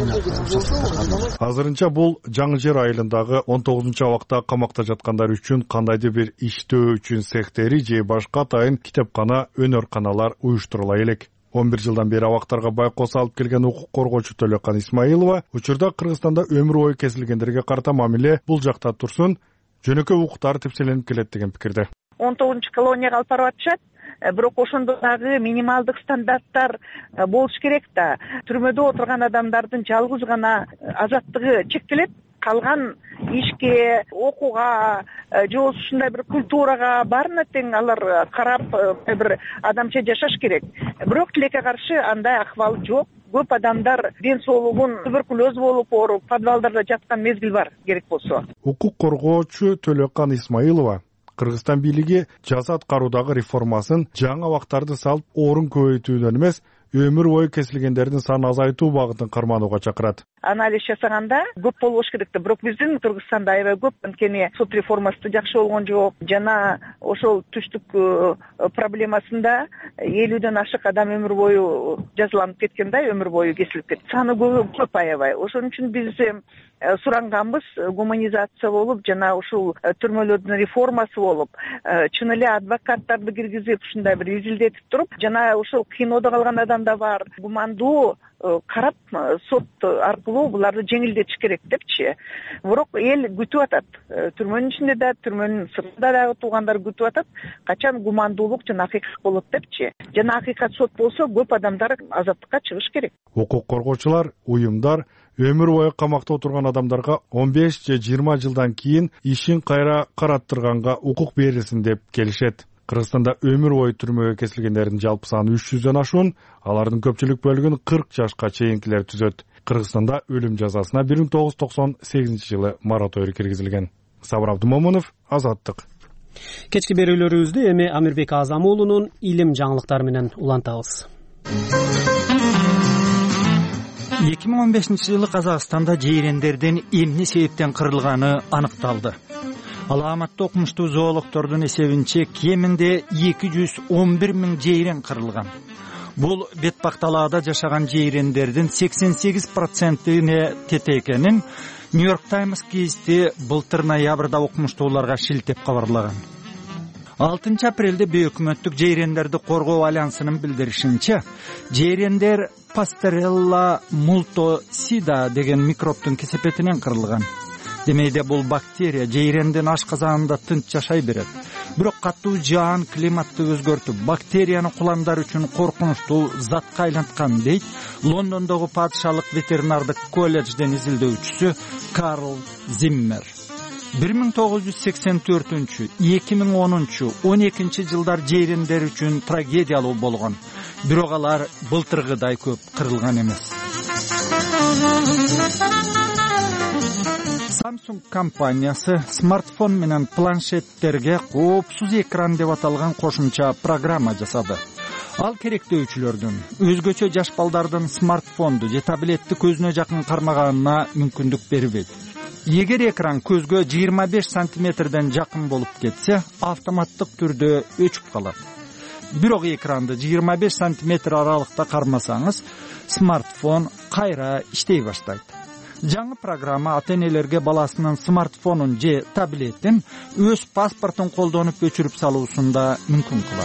жана азырынча бул жаңы жер айылындагы 19-абакта камакта жаткандар үчүн кандайдыр бир иштөө үчүн цехтери же башка атайын китепкана, өнөрканалар уюштурула элек. 11 жылдан бери абактарга байкоо салып келген укук коргоочу Төлөкан Исмаилова учурда Кыргызстанда өмүр бою кесилгендерге карата мамиле бул жакта турсун, жөнөкөй укуктар тепселенип келет деген пикирде. 19-колонияга алып барып атышат. Бирок ошондо дагы минималдык стандарттар болуш керек да. Түрмөдө отурган адамдардын жалгыз гана азаттыгы чектелет. Калган ишке, окууга, же ушундай бир культурага баарына тең алар карап бир адамча жашаш керек. Бирок тилекке каршы андай акыбал жок. Көп адамдар ден соолугун туберкулез болуп ооруп, подвалдарда жаткан мезгил бар керек болсо. Укук коргоочу Төлөкан Исмаилова Кыргызстан бийлиги жаза аткаруудагы реформасын жаңы абактарды салып орун көбөйтүүнөн эмес, өмүр бою кесилгендердин санын азайтуу багытын карманууга чакырат. Анализ жасаганда көп болбош керек да, бирок биздин Кыргызстанда аябай көп, анткени сот реформасы жакшы болгон жок жана ошол түштүк проблемасында 50ден ашык адам өмүр бою жазаланып кеткен да, өмүр бою кесилип кетти. Саны көп аябай. Ошон үчүн биз суранганбыз гуманизация болуп, жана ушул түрмөлөрдүн реформасы болуп, чын эле адвокаттарды киргизип, ушундай бир изилдетип туруп, жана ушул кинодо калган адамда бар гумандуу карап сот аркылуу буларды жеңилдетиш керек депчи. Бирок эл күтүп атат. Түрмөнүн ичинде да, түрмөнүн сыртында дагы туугандар күтүп атат. Качан гумандуулук жана акыйкат болот депчи. Жана акыйкат сот болсо көп адамдар азаттыкка чыгыш керек. Укук коргоочулар, уюмдар өмүр бою камакта отурган адамдарга 15 же 20 жылдан кийин ишин кайра караттырганга укук берилсин деп келишет. Кыргызстанда өмүр бою түрмөгө кесилгендердин жалпы саны 300дөн ашуун, алардын көпчүлүк бөлүгүн 40 жашка чейинкилер түзөт. Кыргызстанда өлүм жазасына 1998-жылы мораторий киргизилген. Сабыр Абдумомунов, Азаттык. Кечки берүүлөрүбүздү эми Амирбек Азам уулунун илим жаңылыктары менен улантабыз. 2015-жылы Казакстанда жейрендердин эмне себептен кырылганы аныкталды. Аламатты окумуштуу зоологдордун эсебинче кеминде 211 миң жейрен кырылган. Бул бетпакталаада жашаган жейрендердин 88%-ине тете экенин Нью-Йорк Таймс гезити былтыр ноябрда окумуштууларга шилтеп кабарлаган. 6 апрелде бейөкмөттүк жейрендерди коргоо альянсынын билдиришинче, жейрендер Пастерелла мультосида деген микробтун кесепетинен кырылган. Демейде бул бактерия жейрендин ашказанында тынч жашай берет. Бирок катуу жаан климатты өзгөртүп, бактерияны куландар үчүн коркунучтуу затка айланткан дейт Лондондогу падышалык ветеринардык колледжден изилдөөчүсү Карл Зиммер. 1984, 2010, 12 жылдар жейрендер үчүн трагедиялуу болгон. Бирок алар былтыргыдай көп кырылган эмес. Samsung компаниясы смартфон менен планшеттерге коопсуз экран деп аталган кошумча программа жасады. Ал керектөөчүлөрдүн, өзгөчө жаш балдардын смартфонду же таблетти көзүнө жакын кармаганына мүмкүндүк бербейт. Эгер экран көзгө 25 сантиметрден жакын болуп кетсе, автоматтык түрдө өчүп калат. Бирок экранды 25 сантиметр аралыкта кармасаңыз, смартфон кайра иштей баштайт. Жаңы программа ата-энелерге баласынын смартфонун же таблетин өз паспортун колдонуп өчүрүп салуусунда мүмкүн кылат.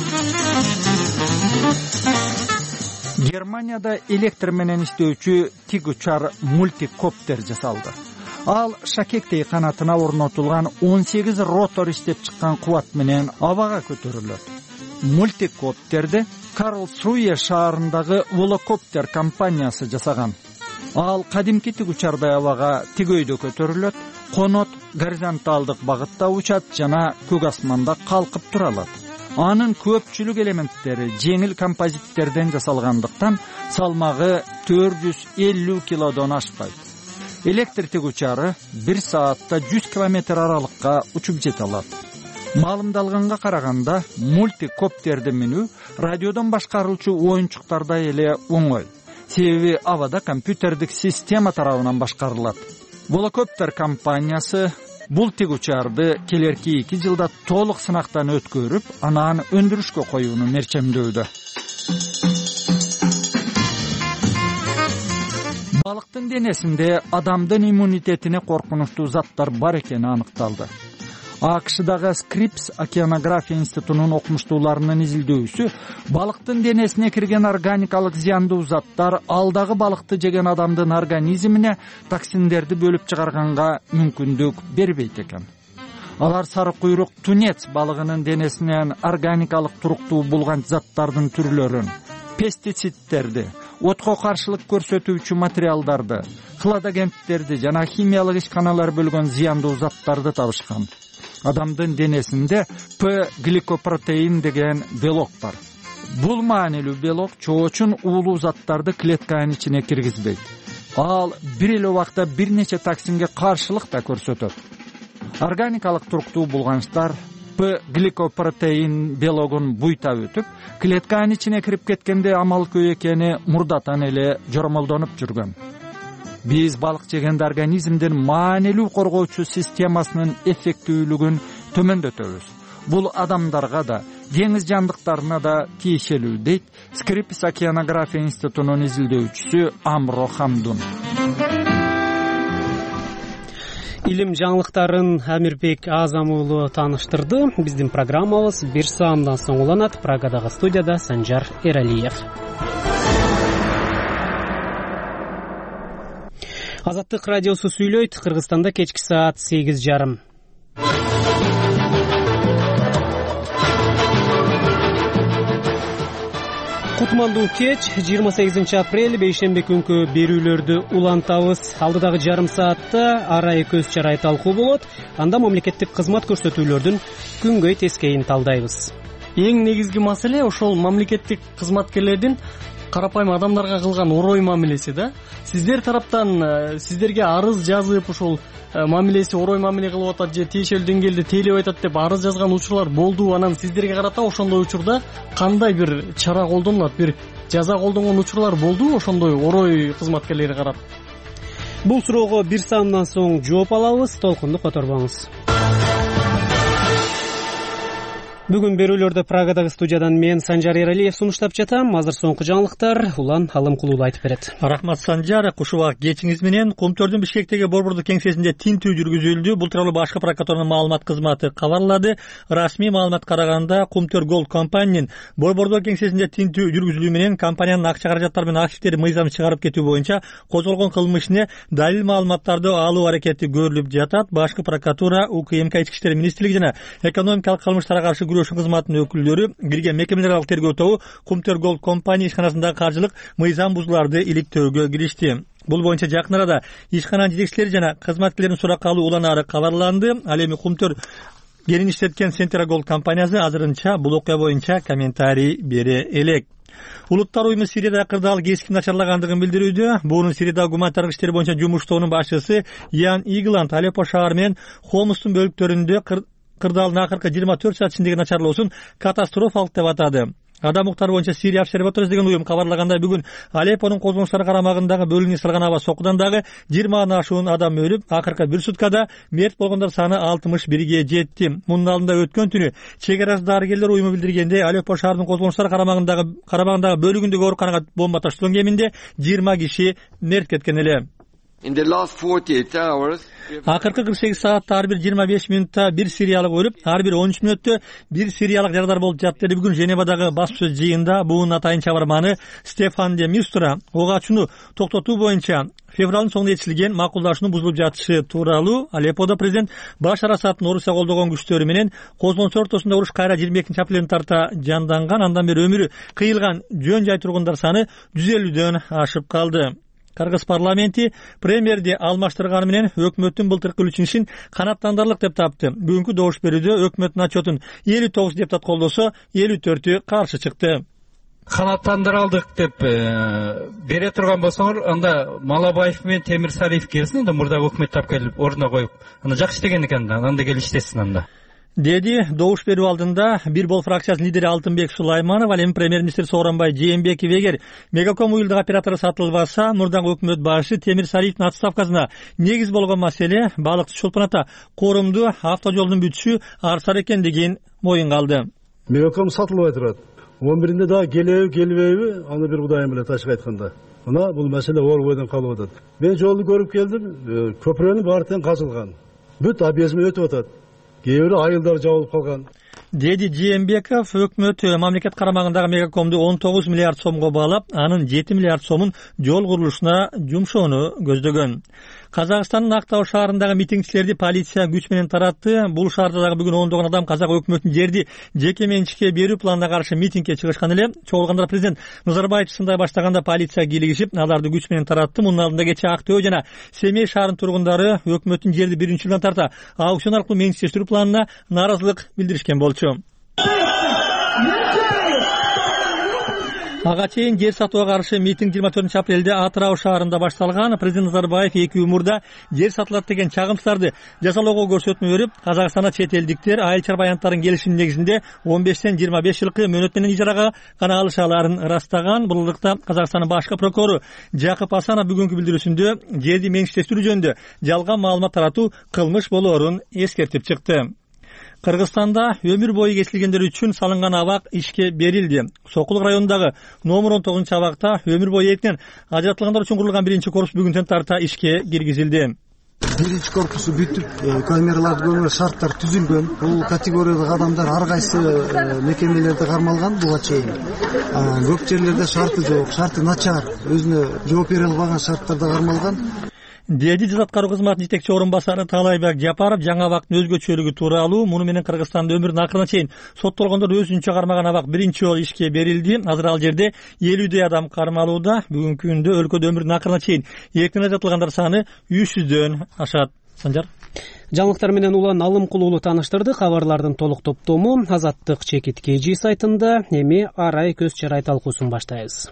Германияда электр менен иштөөчү тигучар мультикоптер жасалды. Ал шакектей канатына орнотулган 18 ротор иштеп чыккан кубат менен абага көтөрүлөт. Мультикоптерди Карлсруе шаарындагы Волокоптер компаниясы жасаган. Ал кадимки тигучардай абага тигөйдө көтөрүлөт, конот горизонталдык багытта учат жана көк асманда калкып тура алат. Анын көпчүлүк элементтери жеңил композиттерден жасалгандыктан салмагы 450 килодон ашпайт. Электр тигучары 1 саатта 100 километр аралыкка учуп жете алат. Маалымдалганга караганда, мультикоптерди минүү радиодон башкарылчу оюнчуктардай эле оңой. Себеби абада компьютердик система тарабынан башкарылат. Волокоптер компаниясы бул тигучарды келерки 2 жылда толук сынактан өткөрүп, анан өндүрүшкө коюуну мерчемдөөдө. Балыктын денесинде адамдын иммунитетине коркунучтуу заттар бар экени аныкталды. АКШдагы Scripps океанография институтунун окумуштууларынын изилдөөсү балыктын денесине кирген органикалык зыяндуу заттар алдагы балыкты жеген адамдын организмине токсиндерди бөлүп чыгарганга мүмкүндүк бербейт экен. Алар сары куйрук тунец балыгынын денесинен органикалык туруктуу болгон заттардын түрлөрүн, пестицидтерди, отко каршылык көрсөтүүчү материалдарды, хладагенттерди жана химиялык ишканалар бөлгөн зыяндуу заттарды табышкан. Адамдын денесинде П-гликопротеин деген белок бар. Бул маанилүү белок чоочун уулуу заттарды клетканын ичине киргизбейт. Ал бир эле убакта бир нече токсинге каршылык да көрсөтөт. Органикалык туруктуу булганчтар П гликопротеин белогун буйтап өтүп, клетканын ичине кирип кеткенде амалкөө экени мурдатан эле жормолдонуп жүргөн. Биз балык жегенде организмдин маанилүү коргоочу системасынын эффектүүлүгүн төмөндөтөбүз. Бул адамдарга да, деңиз жандыктарына да тиешелүү, дейт Скрипис океанография институтунун изилдөөчүсү Амро Хамдун. Илим жаңылыктарын Амирбек Азам уулу тааныштырды. Биздин программабыз бир саамдан соң уланат. Прагадагы студияда Санжар Эралиев. Азаттык радиосу сүйлөйт. Кыргызстанда кечки саат 8:30. Кутмандуу кеч 28 апрель бейшемби күнкү берүүлөрдү улантабыз. Алдыдагы жарым саатта арай көз чарай талкуу болот. Анда мамлекеттик кызмат көрсөтүүлөрдүн күнгөй тескейин талдайбыз. Эң негизги маселе ошол мамлекеттик кызматкерлердин карапайым адамдарга кылган орой мамилеси да. Сиздер тараптан сиздерге арыз жазып ошол мамилеси орой мамиле кылып атат же тиешелүү деңгээлде тейлеп айтат деп арыз жазган учурлар болду. Анан сиздерге карата ошондой учурда кандай бир чара колдонулат, бир жаза колдонгон учурлар болду ошондой орой кызматкерлери карап? Бул суроого бир саамдан соң жооп алабыз. Толкунду которбоңуз. Бүгүн берүүлөрдү Прагадагы студиядан мен Санжар Эралиев сунуштап жатам. Азыр соңку жаңылыктар Улан Алымкулуу айтып берет. Рахмат Санжар, куш убак кечиңиз менен. Кумтөрдүн Бишкектеги борбордук кеңсесинде тинтүү жүргүзүлдү. Бул тууралуу башкы прокуратуранын маалымат кызматы кабарлады. Расмий маалымат караганда Кумтөр Голд компаниянын борбордук кеңсесинде тинтүү жүргүзүлүү менен компаниянын акча каражаттары менен активдери мыйзам чыгарып кетүү боюнча козголгон кылмыш ишине далил маалыматтарды алуу аракети көрүлүп жатат. Башкы прокуратура, УКМК Ички иштер министрлиги жана экономикалык кылмыштарга каршы күрөшүү кызматынын өкүлдөрү кирген мекемелераралык тергөө тобу Кумтөр Голд компания ишканасындагы каржылык мыйзам бузууларды иликтөөгө киришти. Бул боюнча жакын арада ишкананын жетекчилери жана кызматкерлерин суракка алуу уланаары кабарланды. Ал эми Кумтөр кенин иштеткен Центра Голд компаниясы азырынча бул окуя боюнча комментарий бере элек. Улуттар уюму Сирияда кырдаал кескин начарлагандыгын билдирүүдө. Буунун Сирияда гуманитардык иштер боюнча жумуш тобунун башчысы Ян Игланд Алеппо шаары менен Хомустун бөлүктөрүндө кырдаалдын акыркы 24 саат ичиндеги начарлоосун катастрофалык деп атады. Адам укуктары боюнча Сирия обсерваториясы деген уюм кабарлагандай бүгүн Алеппонун козгонуштары карамагындагы бөлүнүп салган аба сокудан дагы 20 ашуун адам өлүп, акыркы бир суткада мерт болгондор саны 61ге жетти. Мунун алдында өткөн түнү чек арасы дарыгерлер уюму билдиргенде Алеппо шаарынын козгонуштары карамагындагы бөлүгүндөгү ооруканага бомба ташталган кеминде 20 киши мерт кеткен эле. Акыркы 48 саатта ар бир 25 мүнөттө бир сириялык өлүп, ар бир 13 мүнөттө бир сириялык жарадар болуп жатты. Бүгүн Женевадагы баспасөз жыйынында буунун атайын чабарманы Стефан де Мюстра ок ачууну токтотуу боюнча февралдын соңунда жетишилген макулдашуунун бузулуп жатышы тууралуу Алепподо президент Башар Асадтын Орусия колдогон күчтөрү менен козгонуш ортосунда уруш кайра 22 апрелдин тарта жанданган, андан бери өмүрү кыйылган жөн жай тургундар саны 150дөн ашып калды. Кыргыз парламенти премьерди алмаштырганы менен өкмөттүн былтыркы ишин канааттандырылык деп тапты. Бүгүнкү добуш берүүдө өкмөттүн отчетун 59 депутат колдосо, 54-ü каршы чыкты. Канааттандыралдык деп бере турган болсоңор, анда Малабаев менен Темир Сариев келсин, анда мурдагы өкмөт тапкелип ордуна коюп, анда жакшы иштеген экен да, анда келип иштесин анда. Деди добуш берүү алдында Бир бол фракциясынын лидери Алтынбек Сулайманов, ал эми премьер-министр Сооронбай Жээнбеков эгер Мегаком уюлдук оператору сатылбаса, мурдагы өкмөт башы Темир Сариевдин отставкасына негиз болгон маселе балыкчы Чолпон ата коорумду автожолдун бүтүшү арсар экендигин моюнга алды. Мегаком сатылбай турат. 11-inde daha gelbeybi, аны bir Kudayım bile taşık aytkanda. Buna bu mesele Orgoy'dan kalıp atат. Ben жолду көрүп келдим, köprünün barıten kazılgan. Бүт объездме өтүп атат. Кейбiri айылдар жабылып калган. Деди Жээнбеков өкмөт мамлекет карамагындагы Мегакомду 19 миллиард сомго баалап, анын 7 миллиард сомун жол курулушуна жумшоону көздөгөн. Казакстандын Актау шаарындагы митингчилерди полиция күч менен таратты. Бул шаарда дагы бүгүн ондогон адам казак өкмөтүнүн жерди жеке менчикке берүү планына каршы митингге чыгышкан эле. Чогулгандар президент Назарбаев сындай баштаганда полиция кийлигишип, аларды күч менен таратты. Мунун алдында кечээ Актөө жана Семей шаарынын тургундары өкмөттүн жерди 1-жылдан тарта аукцион аркылуу менчиктештирүү планына нааразылык билдиришкен болчу. Ага чейин жер сатууга каршы митинг 24 апрелде Атырау шаарында башталган. Президент Назарбаев эки умурда жер сатылат деген чагымсыздарды жасалоого көрсөтмө берип, Казакстанда чет элдиктер айыл чарба аянттарын келишим негизинде 15-тен 25 жылкы мөөнөт менен ижарага гана алышаларын ырастаган. Бул ылдыкта Казакстандын башкы прокурору Жакып Асанов бүгүнкү билдирүүсүндө жерди менчиктештирүү жөнүндө жалган маалымат таратуу кылмыш болоорун эскертип чыкты. Кыргызстанда өмүр бою кесилгендер үчүн салынган абак ишке берилди. Сокулук районундагы номер 19-абакта өмүр бою эрктен ажыратылгандар үчүн курулган биринчи корпус бүгүнтөн тарта ишке киргизилди. Биринчи корпусу бүтүп, камераларды көмөр шарттар түзүлгөн. Бул категориядагы адамдар ар кайсы мекемелерде кармалган буга чейин. Көп жерлерде шарты жок, шарты начар, өзүнө жооп бере албаган шарттарда кармалган. Деди Жыл аткаруу кызматынын жетекчи орун басары Таалайбек Жапаров жаңы абактын өзгөчөлүгү тууралуу муну менен Кыргызстанда өмүрүнүн акырына чейин соттолгондор өзүнчө кармаган абак биринчи жолу ишке берилди. Азыр ал жерде 50дей адам кармалууда. Бүгүнкү күндө өлкөдө өмүрүнүн акырына чейин эрктен ажыратылгандар саны 300дөн ашат. Санжар. Жаңылыктар менен Улан Алымкулуулу тааныштырды. Кабарлардын толук топтому Азаттык чекит KG сайтында. Эми арай көз чарай талкуусун баштайбыз.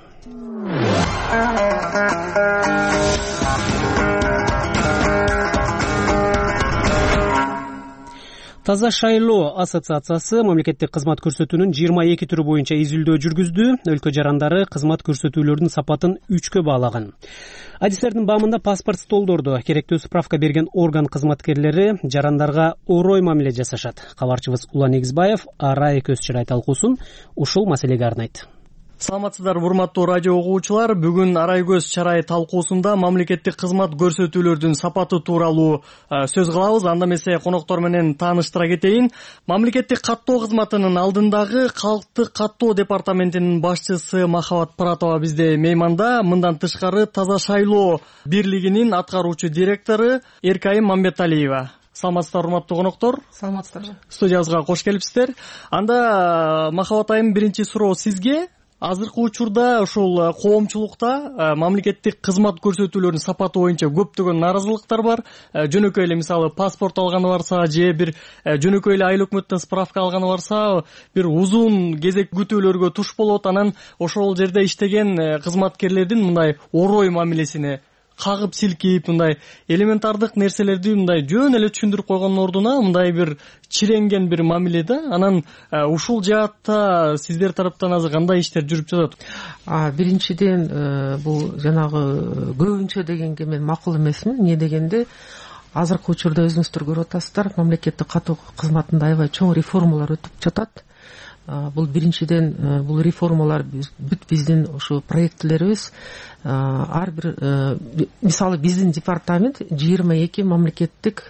Таза шайлоо ассоциациясы мамлекеттик кызмат көрсөтүүнүн 22 түрү боюнча изилдөө жүргүздү. Өлкө жарандары кызмат көрсөтүүлөрдүн сапатын 3кө баалаган. Адистердин баамында паспорт столдордо керектүү справка берген орган кызматкерлери жарандарга орой мамиле жасашат. Кабарчыбыз Улан Эгизбаев арай көз чарай талкуусун ушул маселеге арнайт. Саламатсыздарбы урматтуу радио угуучулар. Бүгүн арай көз чарай талкуусунда мамлекеттик кызмат көрсөтүүлөрдүн сапаты тууралуу сөз кылабыз. Анда эмесе коноктор менен тааныштыра кетейин. Мамлекеттик каттоо кызматынын алдындагы калктык каттоо департаментинин башчысы Махабат Пыратова бизде мейманда. Мындан тышкары Таза шайлоо бирлигинин аткаруучу директору Эркайым Мамбеталиева. Саламатсыздар урматтуу коноктор. Саламатсыздар. Студиябызга кош келипсиздер. Анда Махабат айым, биринчи суроо сизге. Азыркы учурда ушул коомчулукта мамлекеттик кызмат көрсөтүүлөрүнүн сапаты боюнча көптөгөн нааразылыктар бар. Жөнөкөй эле мисалы паспорт алганы барса же бир жөнөкөй эле айыл өкмөттөн справка алганы барса бир узун кезек күтүүлөргө туш болот. Анан ошол жерде иштеген кызматкерлердин мындай орой мамилесине кагып силкип, мындай элементардык нерселерди мындай жөн эле түшүндүрүп койгондун ордуна мындай бир чиренген бир мамиле да. Анан ушул жаатта сиздер тараптан азыр кандай иштер жүрүп жатат? Биринчиден бул жанагы көбүнчө дегенге мен макул эмесмин. Эмне дегенде азыркы учурда өзүңүздөр көрүп атасыздар, мамлекеттик каттоо кызматында аябай чоң реформалар өтүп жатат. Бул биринчиден бул реформалар бүт биздин ушу проектлерибиз ар бир мисалы биздин департамент 22 мамлекеттик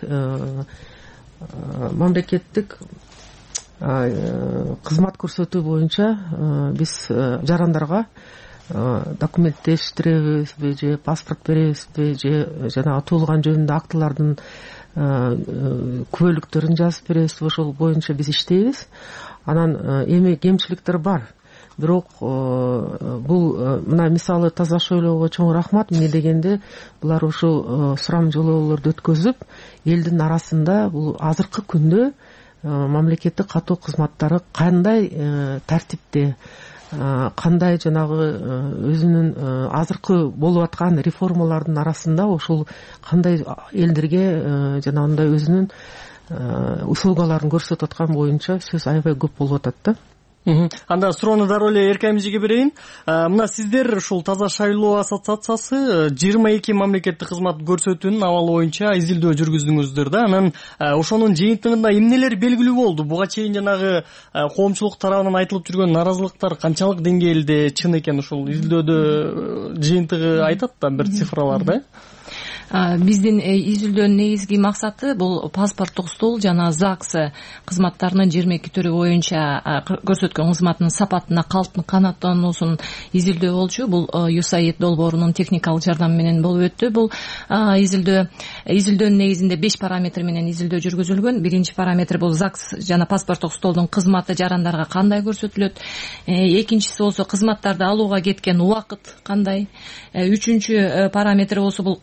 кызмат көрсөтүү боюнча биз жарандарга документтештиребизби же паспорт беребизби же жанагы туулган жөнүндө актылардын күбөлүктөрүн жазып беребизби, ошол боюнча биз иштейбиз. Анан эми кемчиликтер бар. Бирок бул мына мисалы Таза шайлоого чоң рахмат. Эмне дегенде булар ушул сурам жолоолорду өткөзүп, элдин арасында бул азыркы күндө мамлекеттик каттоо кызматтары кандай тартипте, кандай жанагы өзүнүн азыркы болуп аткан реформалардын арасында ошол кандай элдерге жанагындай өзүнүн услугаларын көрсөтүп аткан боюнча сөз аябай көп болуп атат да. Анда суроону дароо эле Эркайым эжеге берейин. Мына сиздер ушул Таза шайлоо ассоциациясы 22 мамлекеттик кызмат көрсөтүүнүн абалы боюнча изилдөө жүргүздүңүздөр да. Анан ошонун жыйынтыгында эмнелер белгилүү болду? Буга чейин жанагы коомчулук тарабынан айтылып жүргөн нааразылыктар канчалык деңгээлде чын экен? Ушул изилдөөдө жыйынтыгы айтат да бир цифралар да. Биздин изилдөөнүн негизги максаты бул паспорттук стол жана ЗАГС кызматтарынын 22 түрү боюнча көрсөткөн кызматынын сапатына калктын канааттануусун изилдөө болчу. Бул USAID долбоорунун техникалык жардамы менен болуп өттү. Бул изилдөөнүн негизинде 5 параметр менен изилдөө жүргүзүлгөн. Биринчи параметр бул ЗАГС жана паспорттук столдун кызматы жарандарга кандай көрсөтүлөт. Экинчиси болсо кызматтарды алууга кеткен убакыт кандай. Үчүнчү параметр болсо бул кызмат алуу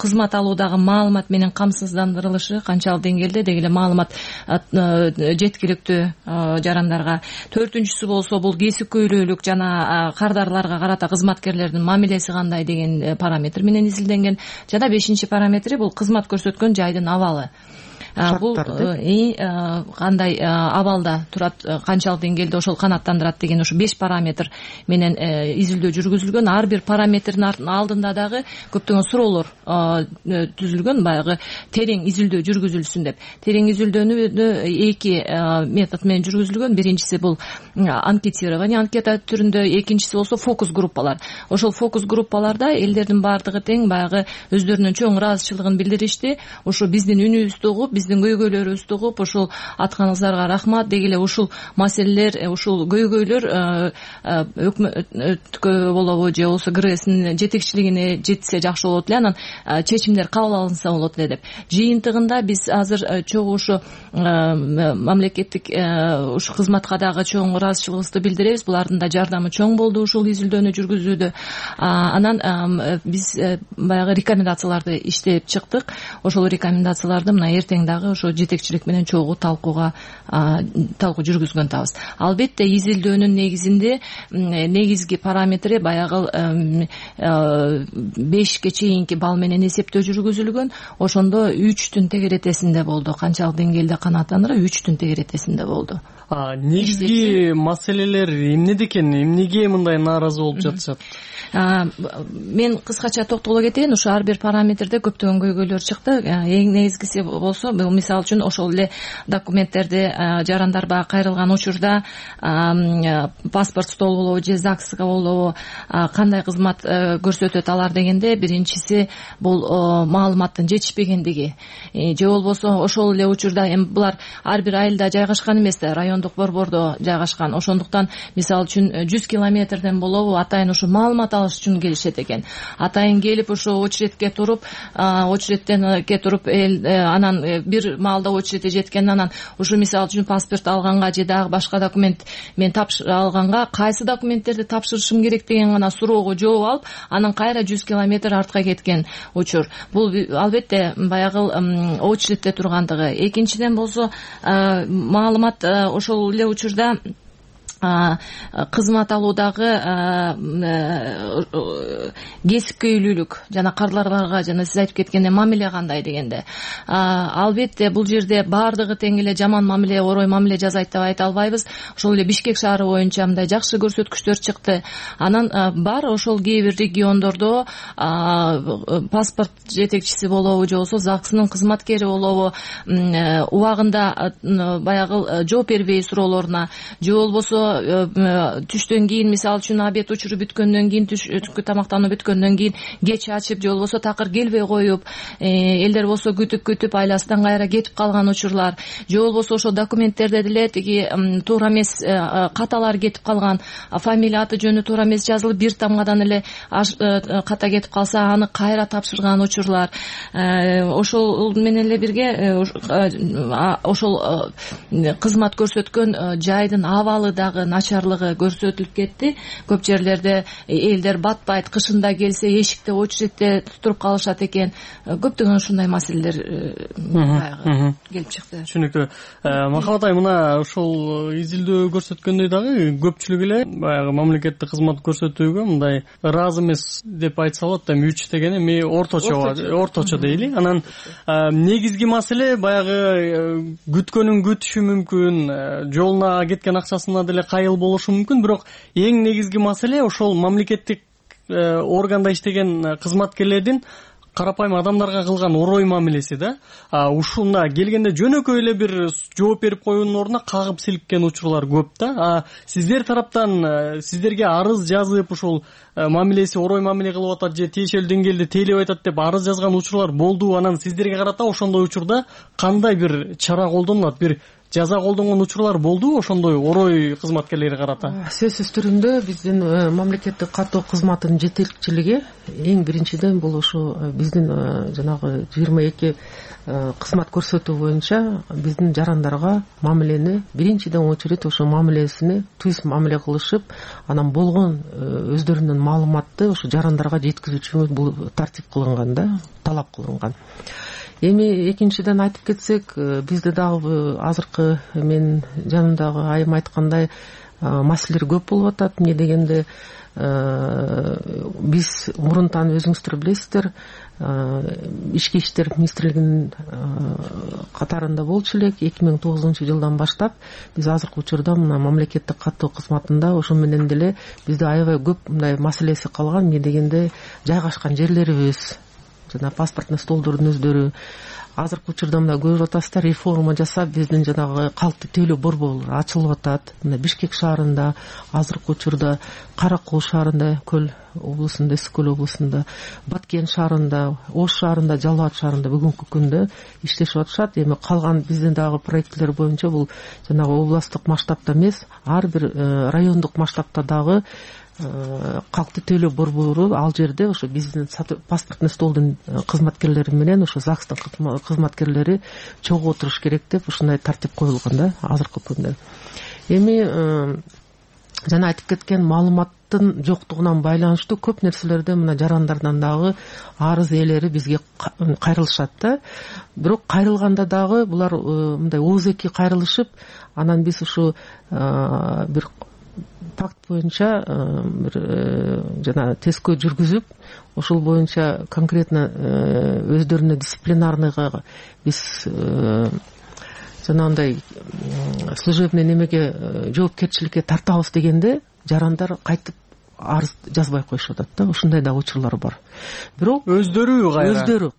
алуудагы маалымат менен камсыздандырылышы канчалык деңгээлде деги эле маалымат жеткиликтүү жарандарга. Төртүнчүсү болсо бул кесипкөйлүүлүк жана кардарларга карата кызматкерлердин мамилеси кандай деген параметр менен изилденген. Жана 5-чи параметри бул кызмат көрсөткөн жайдын абалы. Бул кандай абалда турат, канчалык деңгээлде ошол канааттандырат деген ушу 5 параметр менен изилдөө жүргүзүлгөн. Ар бир параметрдин алдында дагы көптөгөн суроолор түзүлгөн, баягы терең изилдөө жүргүзүлсүн деп. Терең изилдөөнү 2 метод менен жүргүзүлгөн. Биринчиси бул анкетирование, анкета түрүндө, экинчиси болсо фокус группалар. Ошол фокус группаларда элдердин баардыгы тең баягы өздөрүнүн чоң ыраазычылыгын билдиришти. Ошо биздин үнүбүздү угуп, биздин көйгөйлөрүбүздү угуп, ушул атканыңыздарга рахмат дегеле ушул маселелер, ушул көйгөйлөр өкмөткө болобу же болбосо ГРСнин жетекчилигине жетсе жакшы болот эле, анан чечимдер кабыл алынса болот эле деп. Жыйынтыгында биз азыр чогуу ушу мамлекеттик ушу кызматка дагы чоң ыраазычылыгыбызды билдиребиз. Булардын да жардамы чоң болду ушул изилдөөнү жүргүзүүдө. Анан биз баягы рекомендацияларды иштеп чыктык. Ошол рекомендацияларды мына эртең дагы ошо жетекчилик менен чогуу талкуу жүргүзгөн атабыз. Албетте изилдөөнүн негизинде негизги параметри баягы 5ке чейинки балл менен эсептөө жүргүзүлгөн. Ошондо 3-түн тегеретесинде болду. Канчалык деңгээлде канааттандырып 3-түн тегеретесинде болду. Негизги маселелер эмнеде экен? Эмнеге мындай нааразы болуп жатышат? Мен кыскача токтоло кетейин. Ушу ар бир параметрде көптөгөн көйгөйлөр чыкты. Эң негизгиси болсо, бул мисалы үчүн ошол эле документтерди жарандарга кайрылган учурда паспорт стол болобу же ЗАГСга болобу кандай кызмат көрсөтөт алар дегенде, биринчиси бул маалыматтын жетишпегендиги. Же болбосо ошол эле учурда булар ар бир айылда жайгашкан эмес да, райондук борбордо жайгашкан. Ошондуктан мисалы үчүн 100 километрден болобу атайын ушу маалымат алыш үчүн келишет экен. Атайын келип ошо очередке туруп, очередтен туруп анан бир маалда очередке жеткен, анан ушу мисалы үчүн паспорт алганга же дагы башка документ мен алганга кайсы документтерди тапшырышым керек деген гана суроого жооп алып, анан кайра 100 километр артка кеткен учур. Бул албетте баягы очередте тургандыгы. Экинчиден болсо маалымат ошол эле учурда кызмат алуудагы кесипкөйлүүлүк жана кардарларга жана сиз айтып кеткендей мамиле кандай дегенде, албетте бул жерде баардыгы тең эле жаман мамиле, орой мамиле жасайт деп айта албайбыз. Ошол эле Бишкек шаары боюнча мындай жакшы көрсөткүчтөр чыкты. Анан бар ошол кээ бир региондордо паспорт жетекчиси болобу же болбосо ЗАГСнын кызматкери болобу убагында баягы жооп бербей суроолоруна, же болбосо түштөн кийин, мисалы үчүн обед учуру бүткөндөн кийин, түшкү тамактануу бүткөндөн кийин кеч ачып, же болбосо такыр келбей коюп, элдер болсо күтүп айласынан кайра кетип калган учурлар, же болбосо ошо документтерде деле тиги туура эмес каталар кетип калган, фамилия аты жөнү туура эмес жазылып, бир тамгадан эле ката кетип калса, аны кайра тапшырган учурлар. Ошол менен эле бирге ошол кызмат көрсөткөн жайдын абалы дагы начарлыгы көрсөтүлүп кетти. Көп жерлерде элдер батпайт, кышында келсе эшикте очередте туруп калышат экен. Көптөгөн ушундай маселелер келип чыкты. Түшүнүктүү. Махабат ай, мына ошол изилдөө көрсөткөндөй дагы көпчүлүк эле баягы мамлекеттик кызмат көрсөтүүгө мындай ыраазы эмес деп айтса болот. 3 деген эми орточо дейли. Анан негизги маселе баягы күткөнүн күтүшү мүмкүн, жолуна кеткен акчасына деле кайыл болушу мүмкүн, бирок эң негизги маселе ошол мамлекеттик органда иштеген кызматкерлердин карапайым адамдарга кылган орой мамилеси да. Ушуна келгенде жөнөкөй эле бир жооп берип коюунун ордуна кагып силиккен учурлар көп да. Сиздер тараптан сиздерге арыз жазып, ушул мамилеси орой мамиле кылып атат же тиешелүү деңгээлде тейлеп атат деп арыз жазган учурлар болду. Анан сиздерге карата ошондой учурда кандай бир чара колдонулат? Бир жаза колдонгон учурлар болдубу ошондой орой кызматкерлери карата? Сөзсүз түрүндө биздин мамлекеттик каттоо кызматынын жетекчилиги эң биринчиден бул ошо биздин жанагы 22 кызмат көрсөтүү боюнча биздин жарандарга мамилени биринчиден очередь ошо мамилесине туйс мамиле кылышып, анан болгон өздөрүнүн маалыматты ошо жарандарга жеткизүүчү бул тартип кылынган да, талап кылынган. Эми экинчиден айтып кетсек, бизде дагы азыркы мен жанымдагы айым айткандай маселелер көп болуп атат. Эмне дегенде биз мурунтан өзүңүздөр билесиздер, ички иштер министрлигинин катарында болчу элек. 2009-жылдан баштап биз азыркы учурда мына мамлекеттик каттоо кызматында ошо менен деле бизде аябай көп мындай маселеси калган. Эмне дегенде жайгашкан жерлерибиз, жана паспортный столдордун өздөрү азыркы учурда мына көрүп атасыздар, реформа жасап биздин жанагы калктуу тейлөө борборлору ачылып атат. Мына Бишкек шаарында, азыркы учурда Каракол шаарында, Көл облусунда, Эсикөл облусунда, Баткен шаарында, Ош шаарында, Жалал Абад шаарында бүгүнкү күндө иштешип атышат. Эми калган биздин дагы проектлер боюнча бул жанагы областтык масштабта эмес, ар бир райондук масштабта дагы калктуу тейлөө борбору ал жерде ошо биздин паспортный столдун кызматкерлери менен ошо ЗАГСтын кызматкерлери чогуу отуруш керек деп ушундай тартип коюлган да азыркы күндө. Эми жана айтып кеткен маалыматтын жоктугунан байланыштуу көп нерселерде мына жарандардан дагы арыз ээлери бизге кайрылышат да. Бирок кайрылганда дагы булар мындай ооз-эки кайрылышып, анан биз ушу бир факт боюнча бир жана тескөө жүргүзүп, ошол боюнча конкретно өздөрүнө дисциплинарныйга биз жанагындай служебный немеге жоопкерчиликке тартабыз дегенде жарандар кайтып арыз жазбай коюшуп атат да. Ушундай да учурлар бар. Бирок өздөрү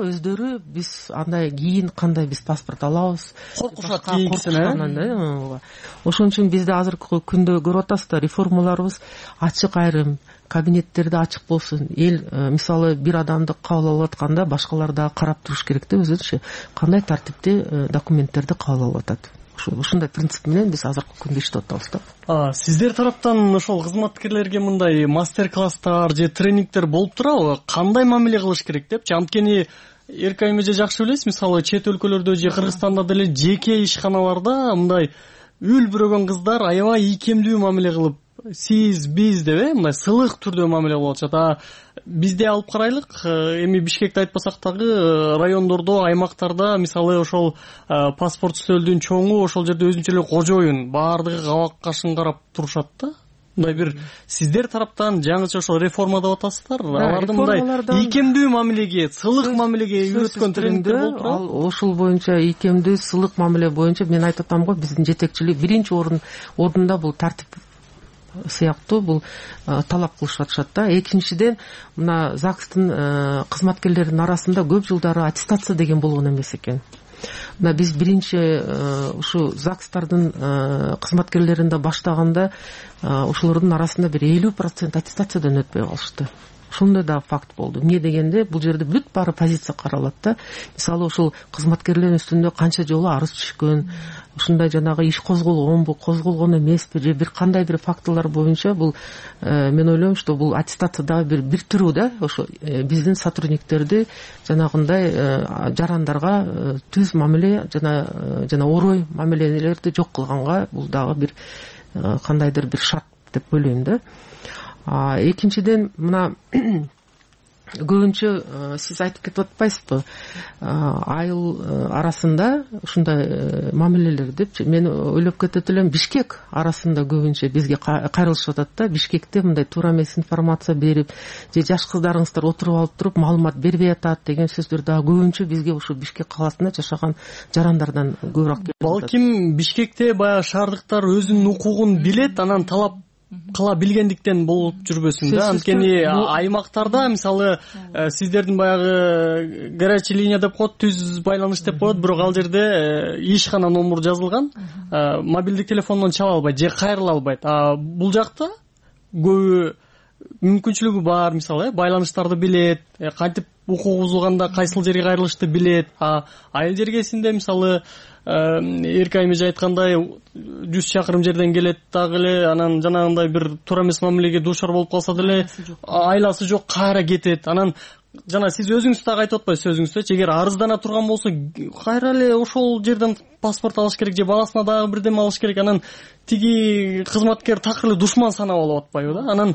биз андай кийин кандай биз паспорт алабыз, коркушат кийинкисине. Ошон үчүн бизде азыркы күндө көрүп атасыздар, реформаларыбыз ачык, айрым кабинеттерде ачык болсун. Эл мисалы бир адамды кабыл алып атканда башкалар да карап туруш керек да, өзүнчө кандай тартипте документтерди кабыл алып атат. Ушундай принцип менен биз азыркы күндө иштеп атабыз да. Сиздер тараптан ошол кызматкерлерге мындай мастер-класстар же тренингдер болуп турабы? Кандай мамиле кылыш керек депчи? Анткени Эркайым эже жакшы билесиз, мисалы чет өлкөлөрдө же Кыргызстанда деле жеке ишканаларда мындай үлбүрөгөн кыздар аябай ийкемдүү мамиле кылып, сиз, биз деп мындай сылык түрдө мамиле кылып атышат. Бизде алып карайлык, эми Бишкекти айтпасак дагы райондордо, аймактарда мисалы ошол паспорт стөлдүн чоңу ошол жерде өзүнчө эле кожоюн, баардыгы кабак кашын карап турушат да. Мындай бир сиздер тараптан жаңыча ошол реформа деп атасыздар, аларды мындай ийкемдүү мамилеге, сылык мамилеге үйрөткөн тренингдер болуп турабы? Ошол боюнча ийкемдүү сылык мамиле боюнча мен айтып атам го, биздин жетекчилик биринчи орунда бул тартип сыяктуу бул талап кылышып атышат да. Экинчиден мына ЗАГСтын кызматкерлеринин арасында көп жылдары аттестация деген болгон эмес экен. Мына биз биринчи ушу ЗАГСтардын кызматкерлеринде баштаганда ошолордун арасында бир 50% аттестациядан өтпөй калышты. Ошондой да факт болду. Эмне дегенде бул жерде бүт баары позиция каралат да. Мисалы ошол кызматкерлердин үстүндө канча жолу арыз түшкөн, ушундай жанагы иш козголгонбу, козголгон эмеспи, же бир кандай бир фактылар боюнча бул мен ойлойм, что бул аттестациядагы бир түрү да, ошо биздин сотрудниктерди жанагындай жарандарга түз мамиле жана орой мамилелерди жок кылганга бул дагы бир кандайдыр бир шарт деп ойлойм да. Экинчиден мына көбүнчө сиз айтып кетип атпайсызбы, айыл арасында ушундай мамилелер депчи. Мен ойлоп кетет элем, Бишкек арасында көбүнчө бизге кайрылышып атат да. Бишкекте мындай туура эмес информация берип, же жаш кыздарыңыздар отуруп алып туруп маалымат бербей атат деген сөздөр дагы көбүнчө бизге ушу Бишкек каласында жашаган жарандардан көбүрөөк келип атат. Балким Бишкекте баягы шаардыктар өзүнүн укугун билет, анан талап кыла билгендиктен болуп жүрбөсүн да. Анткени аймактарда мисалы сиздердин баягы горячий линия деп коет, түз байланыш деп коет, бирок ал жерде ишкана номер жазылган, мобилдик телефондон чала албайт же кайрыла албайт. Бул жакта көбү мүмкүнчүлүгү бар, мисалы байланыштарды билет, кантип укук бузулганда кайсыл жерге кайрылышты билет. Айыл жергесинде мисалы Эркай эже айткандай 100 чакырым жерден келет дагы эле, анан жанагындай бир туура эмес мамилеге дуушар болуп калса деле айласы жок кайра кетет. Анан жана сиз өзүңүз дагы айтып атпайсыз сөзүңүздө, эгер арыздана турган болсо кайра эле ошол жерден паспорт алыш керек же баласына дагы бирдеме алыш керек. Анан тиги кызматкер такыр эле душман санап алып атпайбы да? Анан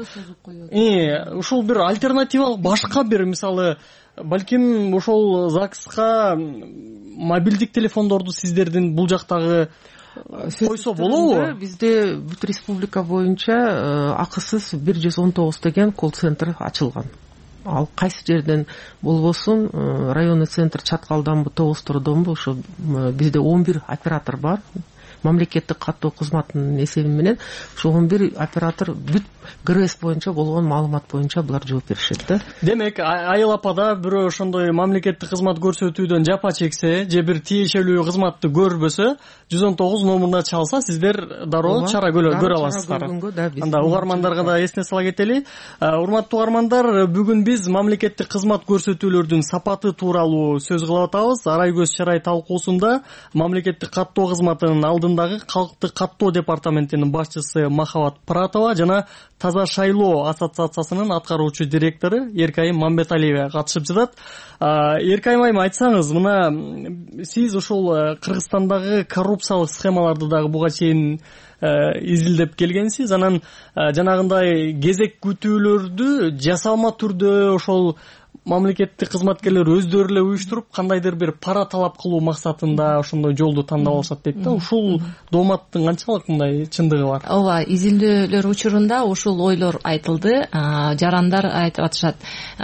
ушул бир альтернативалык башка бир мисалы балким ошол ЗАГСка мобилдик телефондорду сиздердин бул жактагы койсо болобу? Бизде бүт республика боюнча акысыз 119 деген колл-центр ачылган. Ал кайсы жерден болбосун, районный центр Чаткалданбы, Тогуз-Тордонбу, ошо бизде 11 оператор бар. Мамлекеттик каттоо кызматынын эсеби менен ошо 11 оператор бүт ГРС боюнча болгон маалымат боюнча булар жооп беришет да. Демек, айыл апада бирөө ошондой мамлекеттик кызмат көрсөтүүдөн жапа чексе же бир тиешелүү кызматты көрбөсө 119 номуруна чалса сиздер дароо чара көрө аласыздар. Анда угармандарга да эсине сала кетели. Урматтуу угармандар, бүгүн биз мамлекеттик кызмат көрсөтүүлөрдүн сапаты тууралуу сөз кылып атабыз. Арай көз чарай талкуусунда мамлекеттик каттоо кызматынын алдындагы калктык каттоо департаментинин башчысы Махабат Пыратова жана Таза шайлоо ассоциациясынын аткаруучу директору Эркай Мамбеталиева катышып жатат. Эркай айым, айтсаңыз, мына сиз ушул Кыргызстандагы коррупциялык схемаларды дагы буга чейин изилдеп келгенсиз. Анан жанагындай кезек күтүүлөрдү жасалма түрдө ошол мамлекеттик кызматкерлер өздөрү эле уюштуруп кандайдыр бир пара талап кылуу максатында ошондой жолду тандап алышат дейт да. Ушул дооматтын канчалык мындай чындыгы бар? Ооба, изилдөөлөр учурунда ушул ойлор айтылды. Жарандар айтып атышат,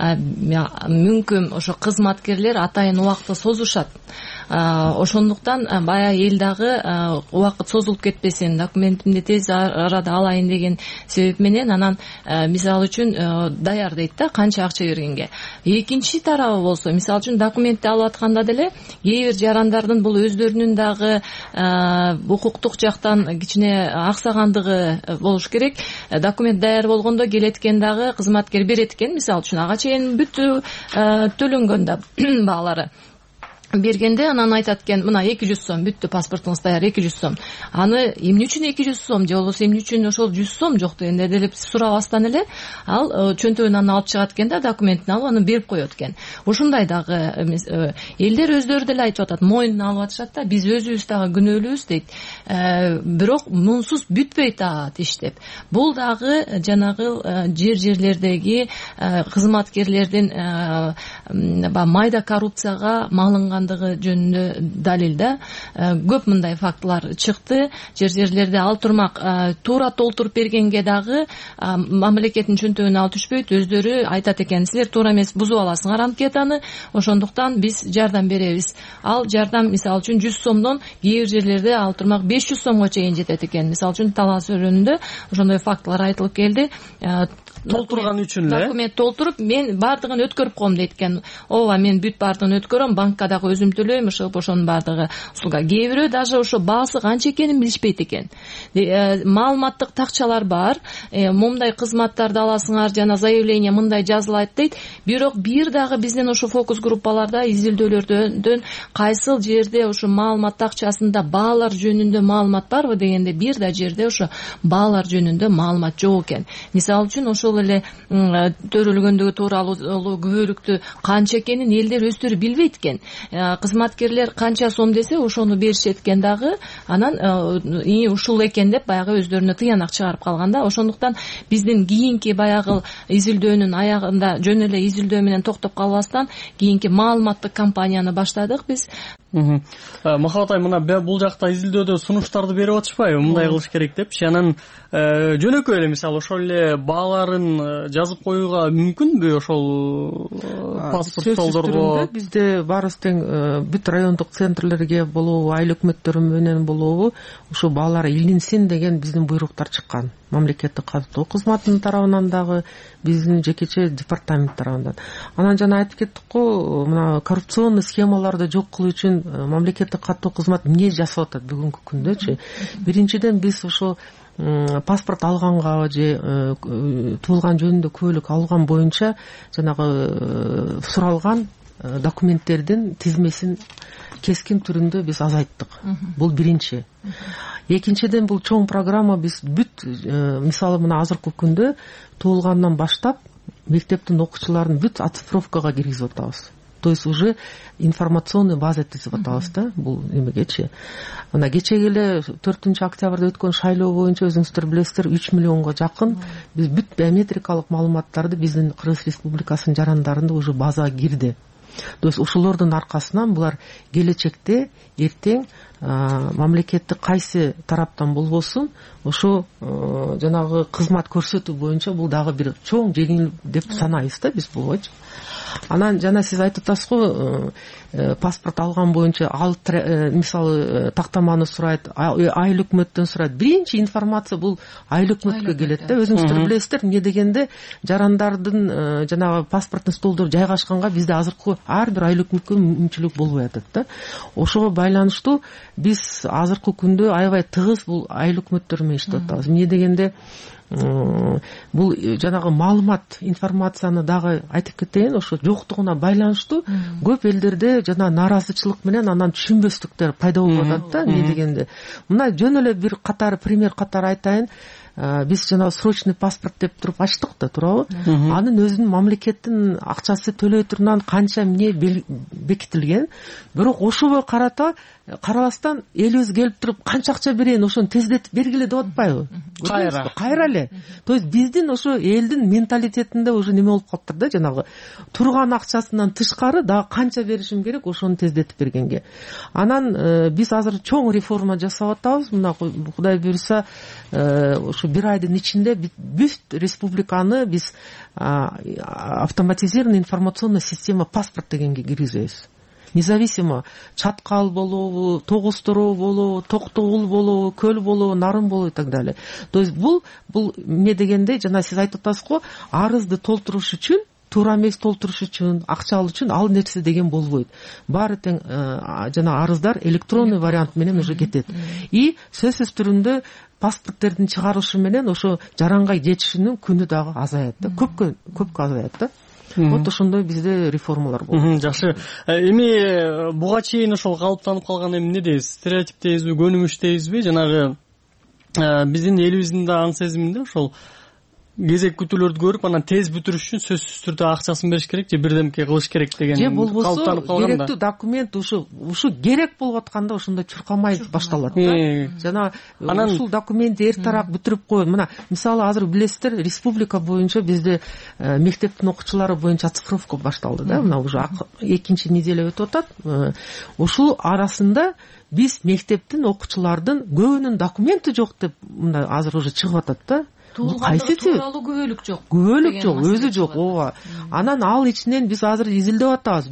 мүмкүн ошо кызматкерлер атайын убакытты созушат. Ошондуктан баягы эл дагы убакыт созулуп кетпесин, документимди тез арада алайын деген себеп менен анан мисалы үчүн даяр дейт да, канча акча бергенге. Экинчи тарабы болсо, мисалы үчүн документти алып атканда деле кээ бир жарандардын бул өздөрүнүн дагы укуктук жактан кичине аксагандыгы болуш керек. Документ даяр болгондо келет экен дагы кызматкер берет экен, мисалы үчүн ага чейин бүт төлөнгөн да баалары бергенде, анан айтат экен, мына 200 сом бүттү, паспортуңуз даяр 200 сом. Аны эмне үчүн 200 сом же болбосо эмне үчүн ошол 100 сом жок дегенде делип сурабастан эле ал чөнтөгүн алып чыгат экен да, документин алып аны берип коет экен. Ушундай дагы элдер өздөрү деле айтып атат, мойнуна алып атышат да, биз өзүбүз дагы күнөөлүүбүз дейт. Бирок мунсуз бүтпөйт иш деп. Бул дагы жанагы жерлердеги кызматкерлердин майда коррупцияга малынган жөнүндө далил да. Көп мындай фактылар чыкты. Жерлерде ал турмак туура толтуруп бергенге дагы мамлекеттин чөнтөгүнө ал түшпөйт. Өздөрү айтат экен, силер туура эмес бузуп аласыңар анкетаны, ошондуктан биз жардам беребиз. Ал жардам мисалы үчүн 100 сомдон кээ бир жерлерде ал турмак 500 сомго чейин жетет экен. Мисалы үчүн Талас өрөөнүндө ошондой фактылар айтылып келди. Толтурган үчүн эле документ толтуруп мен бардыгын өткөрүп коем дейт экен. Ооба, мен бүт бардыгын өткөрөм, банкка дагы өзүм төлөйм, ошонун бардыгы услуга. Кээ бирөө даже ошо баасы канча экенин билишпейт экен. Маалыматтык такчалар бар. Мындай кызматтарды аласыңар, жана заявление мындай жазылат дейт. Бирок бир дагы биздин ошо фокус группаларда изилдөөлөрдөн кайсыл жерде ошо маалымат такчасында баалар жөнүндө маалымат барбы дегенде бир да жерде ошо баалар жөнүндө маалымат жок экен. Мисалы үчүн ошол эле төрөлгөндүгү тууралуу күбөлүктү канча экенин элдер өздөрү билбейт экен. Кызматкерлер канча сом десе ошону беришет экен дагы, анан ушул экен деп баягы өздөрүнө тыянак чыгарып калганда. Ошондуктан биздин кийинки баягы изилдөөнүн аягында жөн эле изилдөө менен токтоп калбастан кийинки маалыматтык кампанияны баштадык биз. Махабат айым, мына бул жакта изилдөөдө сунуштарды берип атышпайбы, мындай кылыш керек депчи. Анан жөнөкөй эле мисалы ошол эле бааларын жазып коюуга мүмкүнбү ошол паспорт толтурууга? Бизде баарыбыз тең бүт райондук центрлерге болобу, айыл өкмөттөрү менен болобу ушу баалар илинсин деген биздин буйруктар чыккан. Мамлекеттик каттоо кызматынын тарабынан дагы, биздин жекече департамент тарабынан. Анан жана айтып кеттик го, мына коррупционный схемаларды жок кылуу үчүн мамлекеттик каттоо кызмат эмне жасап атат бүгүнкү күндөчү? Биринчиден биз ошо паспорт алганга же туулган жөнүндө куәлик алган боюнча жанагы суралган документтердин тизмесин кескин түрүндө биз азайттык. Бул биринчи. Экинчиден, бул чоң программа биз бүт мисалы мына азыркы күндө туулгандан баштап мектептин окуучуларын бүт оцифровкага киргизип атабыз. То есть уже информационный база түзүп атабыз да бул эмегечи. Мына кечеги эле 4 октябрда өткөн шайлоо боюнча өзүңүздөр билесиздер 3 миллионго жакын биз бүт биометрикалык маалыматтарды биздин Кыргыз Республикасынын жарандарында уже базага кирди. То есть ошолордун аркасынан булар келечекте эртең мамлекеттик кайсы тараптан болбосун ошо жанагы кызмат көрсөтүү боюнча бул дагы бир чоң жеңил деп санайбыз да биз булчу. Анан жана сиз айтып атасыз го паспорт алган боюнча ал мисалы тактаманы сурайт, айыл өкмөттөн сурайт. Биринчи информация бул айыл өкмөткө келет да. Өзүңүздөр билесиздер, эмне дегенде жарандардын жанагы паспорттун столдору жайгашканга бизде азыркы ар бир айыл өкмөткө мүмкүнчүлүк болбой атат да. Ошого байланыштуу биз азыркы күндө аябай тыгыз бул айыл өкмөттөрү менен иштеп атабыз. Эмне дегенде бул жанагы маалымат, информацияны дагы айтып кетейин, ошо жоктугуна байланыштуу көп элдерде жана нааразычылык менен анан түшүнбөстүктөр пайда болуп атат да. Эмне дегенде мына жөн эле бир катар пример катары айтайын. Биз жана срочный паспорт деп туруп ачтык да, туурабы? Анын өзүнүн мамлекеттин акчасы төлөй турган канча эмне бекитилген. Бирок ошого карабастан элибиз келип туруп канча акча берейин, ошону тездетип бергиле деп атпайбы? Кайра эле. То есть биздин ошо элдин менталитетинде уже неме болуп калыптыр да, жанагы турган акчасынан тышкары дагы канча беришим керек, ошону тездетип бергенге. Анан биз азыр чоң реформа жасап атабыз. Мына Кудай буйруса ошо бир айдын ичинде бүт республиканы биз автоматизированный информационная система паспорт дегенге киргизебиз. Независимо Чаткал болобу, Тогустуроо болобу, Токтогул болобу, Көл болобу, Нарын болобу и так далее. То есть бул эмне дегенде жана сиз айтып атасыз го, арызды толтуруш үчүн, туура эмес толтуруш үчүн, акча алуу үчүн ал нерсе деген болбойт. Баары тең жана арыздар электронный вариант менен уже кетет. И сөзсүз түрүндө паспорттердин чыгарылышы менен ошо жаранга жетишинин күнү дагы азаят да. Көпкө азаят да. Вот ошондой бизде реформалар болот. Жакшы. Эми буга чейин ошол калыптанып калган эмне дейсиз? Стереотип дейсизби, көнүмүш дейсизби? Жанагы биздин элибиздин да аң сезиминде ошол кезек күтүүлөрдү көрүп, анан тез бүтүрүш үчүн сөзсүз түрдө акчасын бериш керек же бирдемке кылыш керек деген калыптанып калган да. Керектүү документ ушу керек болуп атканда ошондой чуркамай башталат да. Жана ушул документ эртараак бүтүрүп коюн. Мына мисалы азыр билесиздер, республика боюнча бизде мектептин окуучулары боюнча оцифровка башталды да. Мына уже 2 неделя өтүп атат. Ушул арасында биз мектептин окуучулардын көбүнүн документи жок деп мына азыр уже чыгып атат да. Туулгандыгы тууралуу күбөлүк жок. Күбөлүк жок, өзү жок. Ооба. Анан ал ичинен биз азыр изилдеп атабыз.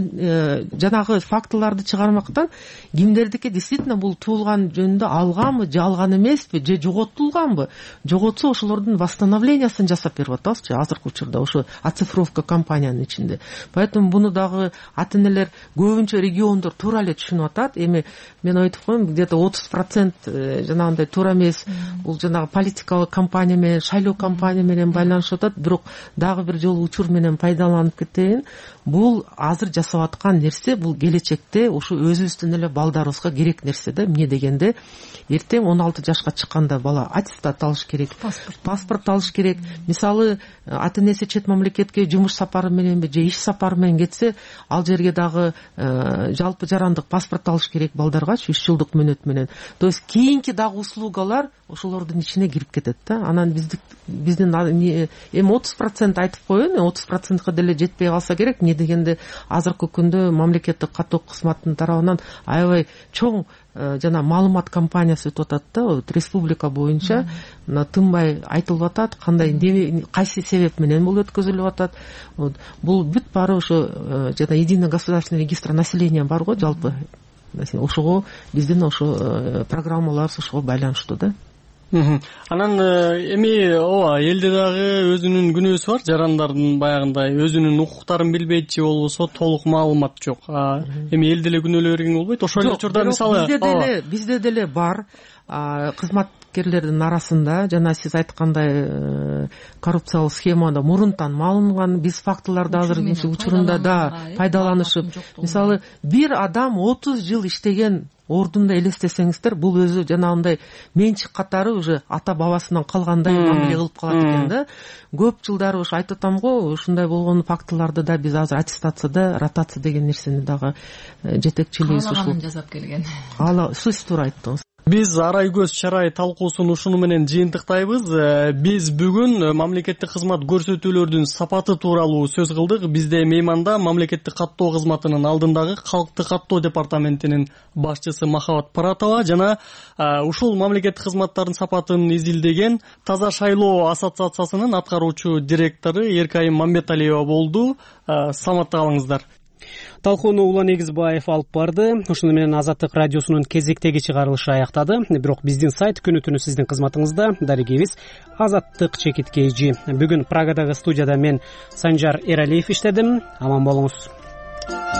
Жанагы фактыларды чыгармактан кимдердики действительно бул туулган жөнүндө алганбы, же алган эмеспи, же жоготулганбы? Жоготсо ошолордун восстановлениясын жасап берип атабыз. Азыркы учурда ошо оцифровка компаниянын ичинде. Поэтому буну дагы ата-энелер көбүнчө региондор туура эле түшүнүп атат. Эми мен айтып коем, где-то 30% жанагындай туура эмес, бул жанагы политикалык компания менен, шайлоо компания менен байланышып атат. Бирок дагы бир жолу учур менен пайдаланып кетейин. Бул азыр жасап аткан нерсе, бул келечекте ошо өзүбүздүн эле балдарыбызга керек нерсе да. Эмне дегенде эртең 16 жашка чыкканда бала аттестат алыш керек, паспорт алыш керек. Мисалы ата-энеси чет мамлекетке жумуш сапары мененби же иш сапары менен кетсе, ал жерге дагы жалпы жарандык паспорт алыш керек балдарга 3 жылдык мөөнөт менен. То есть кийинки дагы услугалар ошолордун ичине кирип кетет да. Анан биздин эми 30% айтып коеюн, 30%га деле жетпей калса керек. Эмне дегенде азыркы күндө мамлекеттик каттоо кызматынын тарабынан аябай чоң жана маалымат компаниясы өтүп атат да. Республика боюнча тынбай айтылып атат, кандай кайсы себеп менен бул өткөзүлүп атат. Бул бүт баары ошо жана единый государственный регистр населения бар го жалпы. Ошого биздин ошо программаларыбыз ошого байланыштуу да. Анан эми ооба элде дагы өзүнүн күнөөсү бар, жарандардын баягындай өзүнүн укуктарын билбейт же болбосо толук маалымат жок. Эми элде эле күнөөлө берген болбойт. Ошол эле учурда мисалы бизде деле бар кызмат кызматкерлердин арасында жана сиз айткандай коррупциялык схемада мурунтан малынган, биз фактыларды азыр учурунда да пайдаланышып, мисалы бир адам 30 жыл иштеген ордунда элестесеңиздер, бул өзү жанагындай менчик катары уже ата бабасынан калгандай мамиле кылып калат экен да. Көп жылдары ушу айтып атам го, ушундай болгон фактыларды да биз азыр аттестацияда ротация деген нерсени дагы жетекчилейбиз. Каалаганын жасап келген. Сиз туура айттыңыз. Биз арай көз чарай талкуусун ушуну менен жыйынтыктайбыз. Биз бүгүн мамлекеттик кызмат көрсөтүүлөрдүн сапаты тууралуу сөз кылдык. Бизде мейманда мамлекеттик каттоо кызматынын алдындагы калкты каттоо департаментинин башчысы Махабат Паратова жана ушул мамлекеттик кызматтардын сапатын изилдеген Таза шайлоо ассоциациясынын аткаруучу директору Эркайым Мамбеталиева болду. Саламатта калыңыздар. Талкууну Улан Эгизбаев алып барды. Ушуну менен Азаттык радиосунун кезектеги чыгарылышы аяктады. Бирок биздин сайт күнү түнү сиздин кызматыңызда. Дарегебиз Азаттык чекиткейжи. Бүгүн Прагадагы студияда мен Санжар Эралиев иштедим. Аман болуңуз.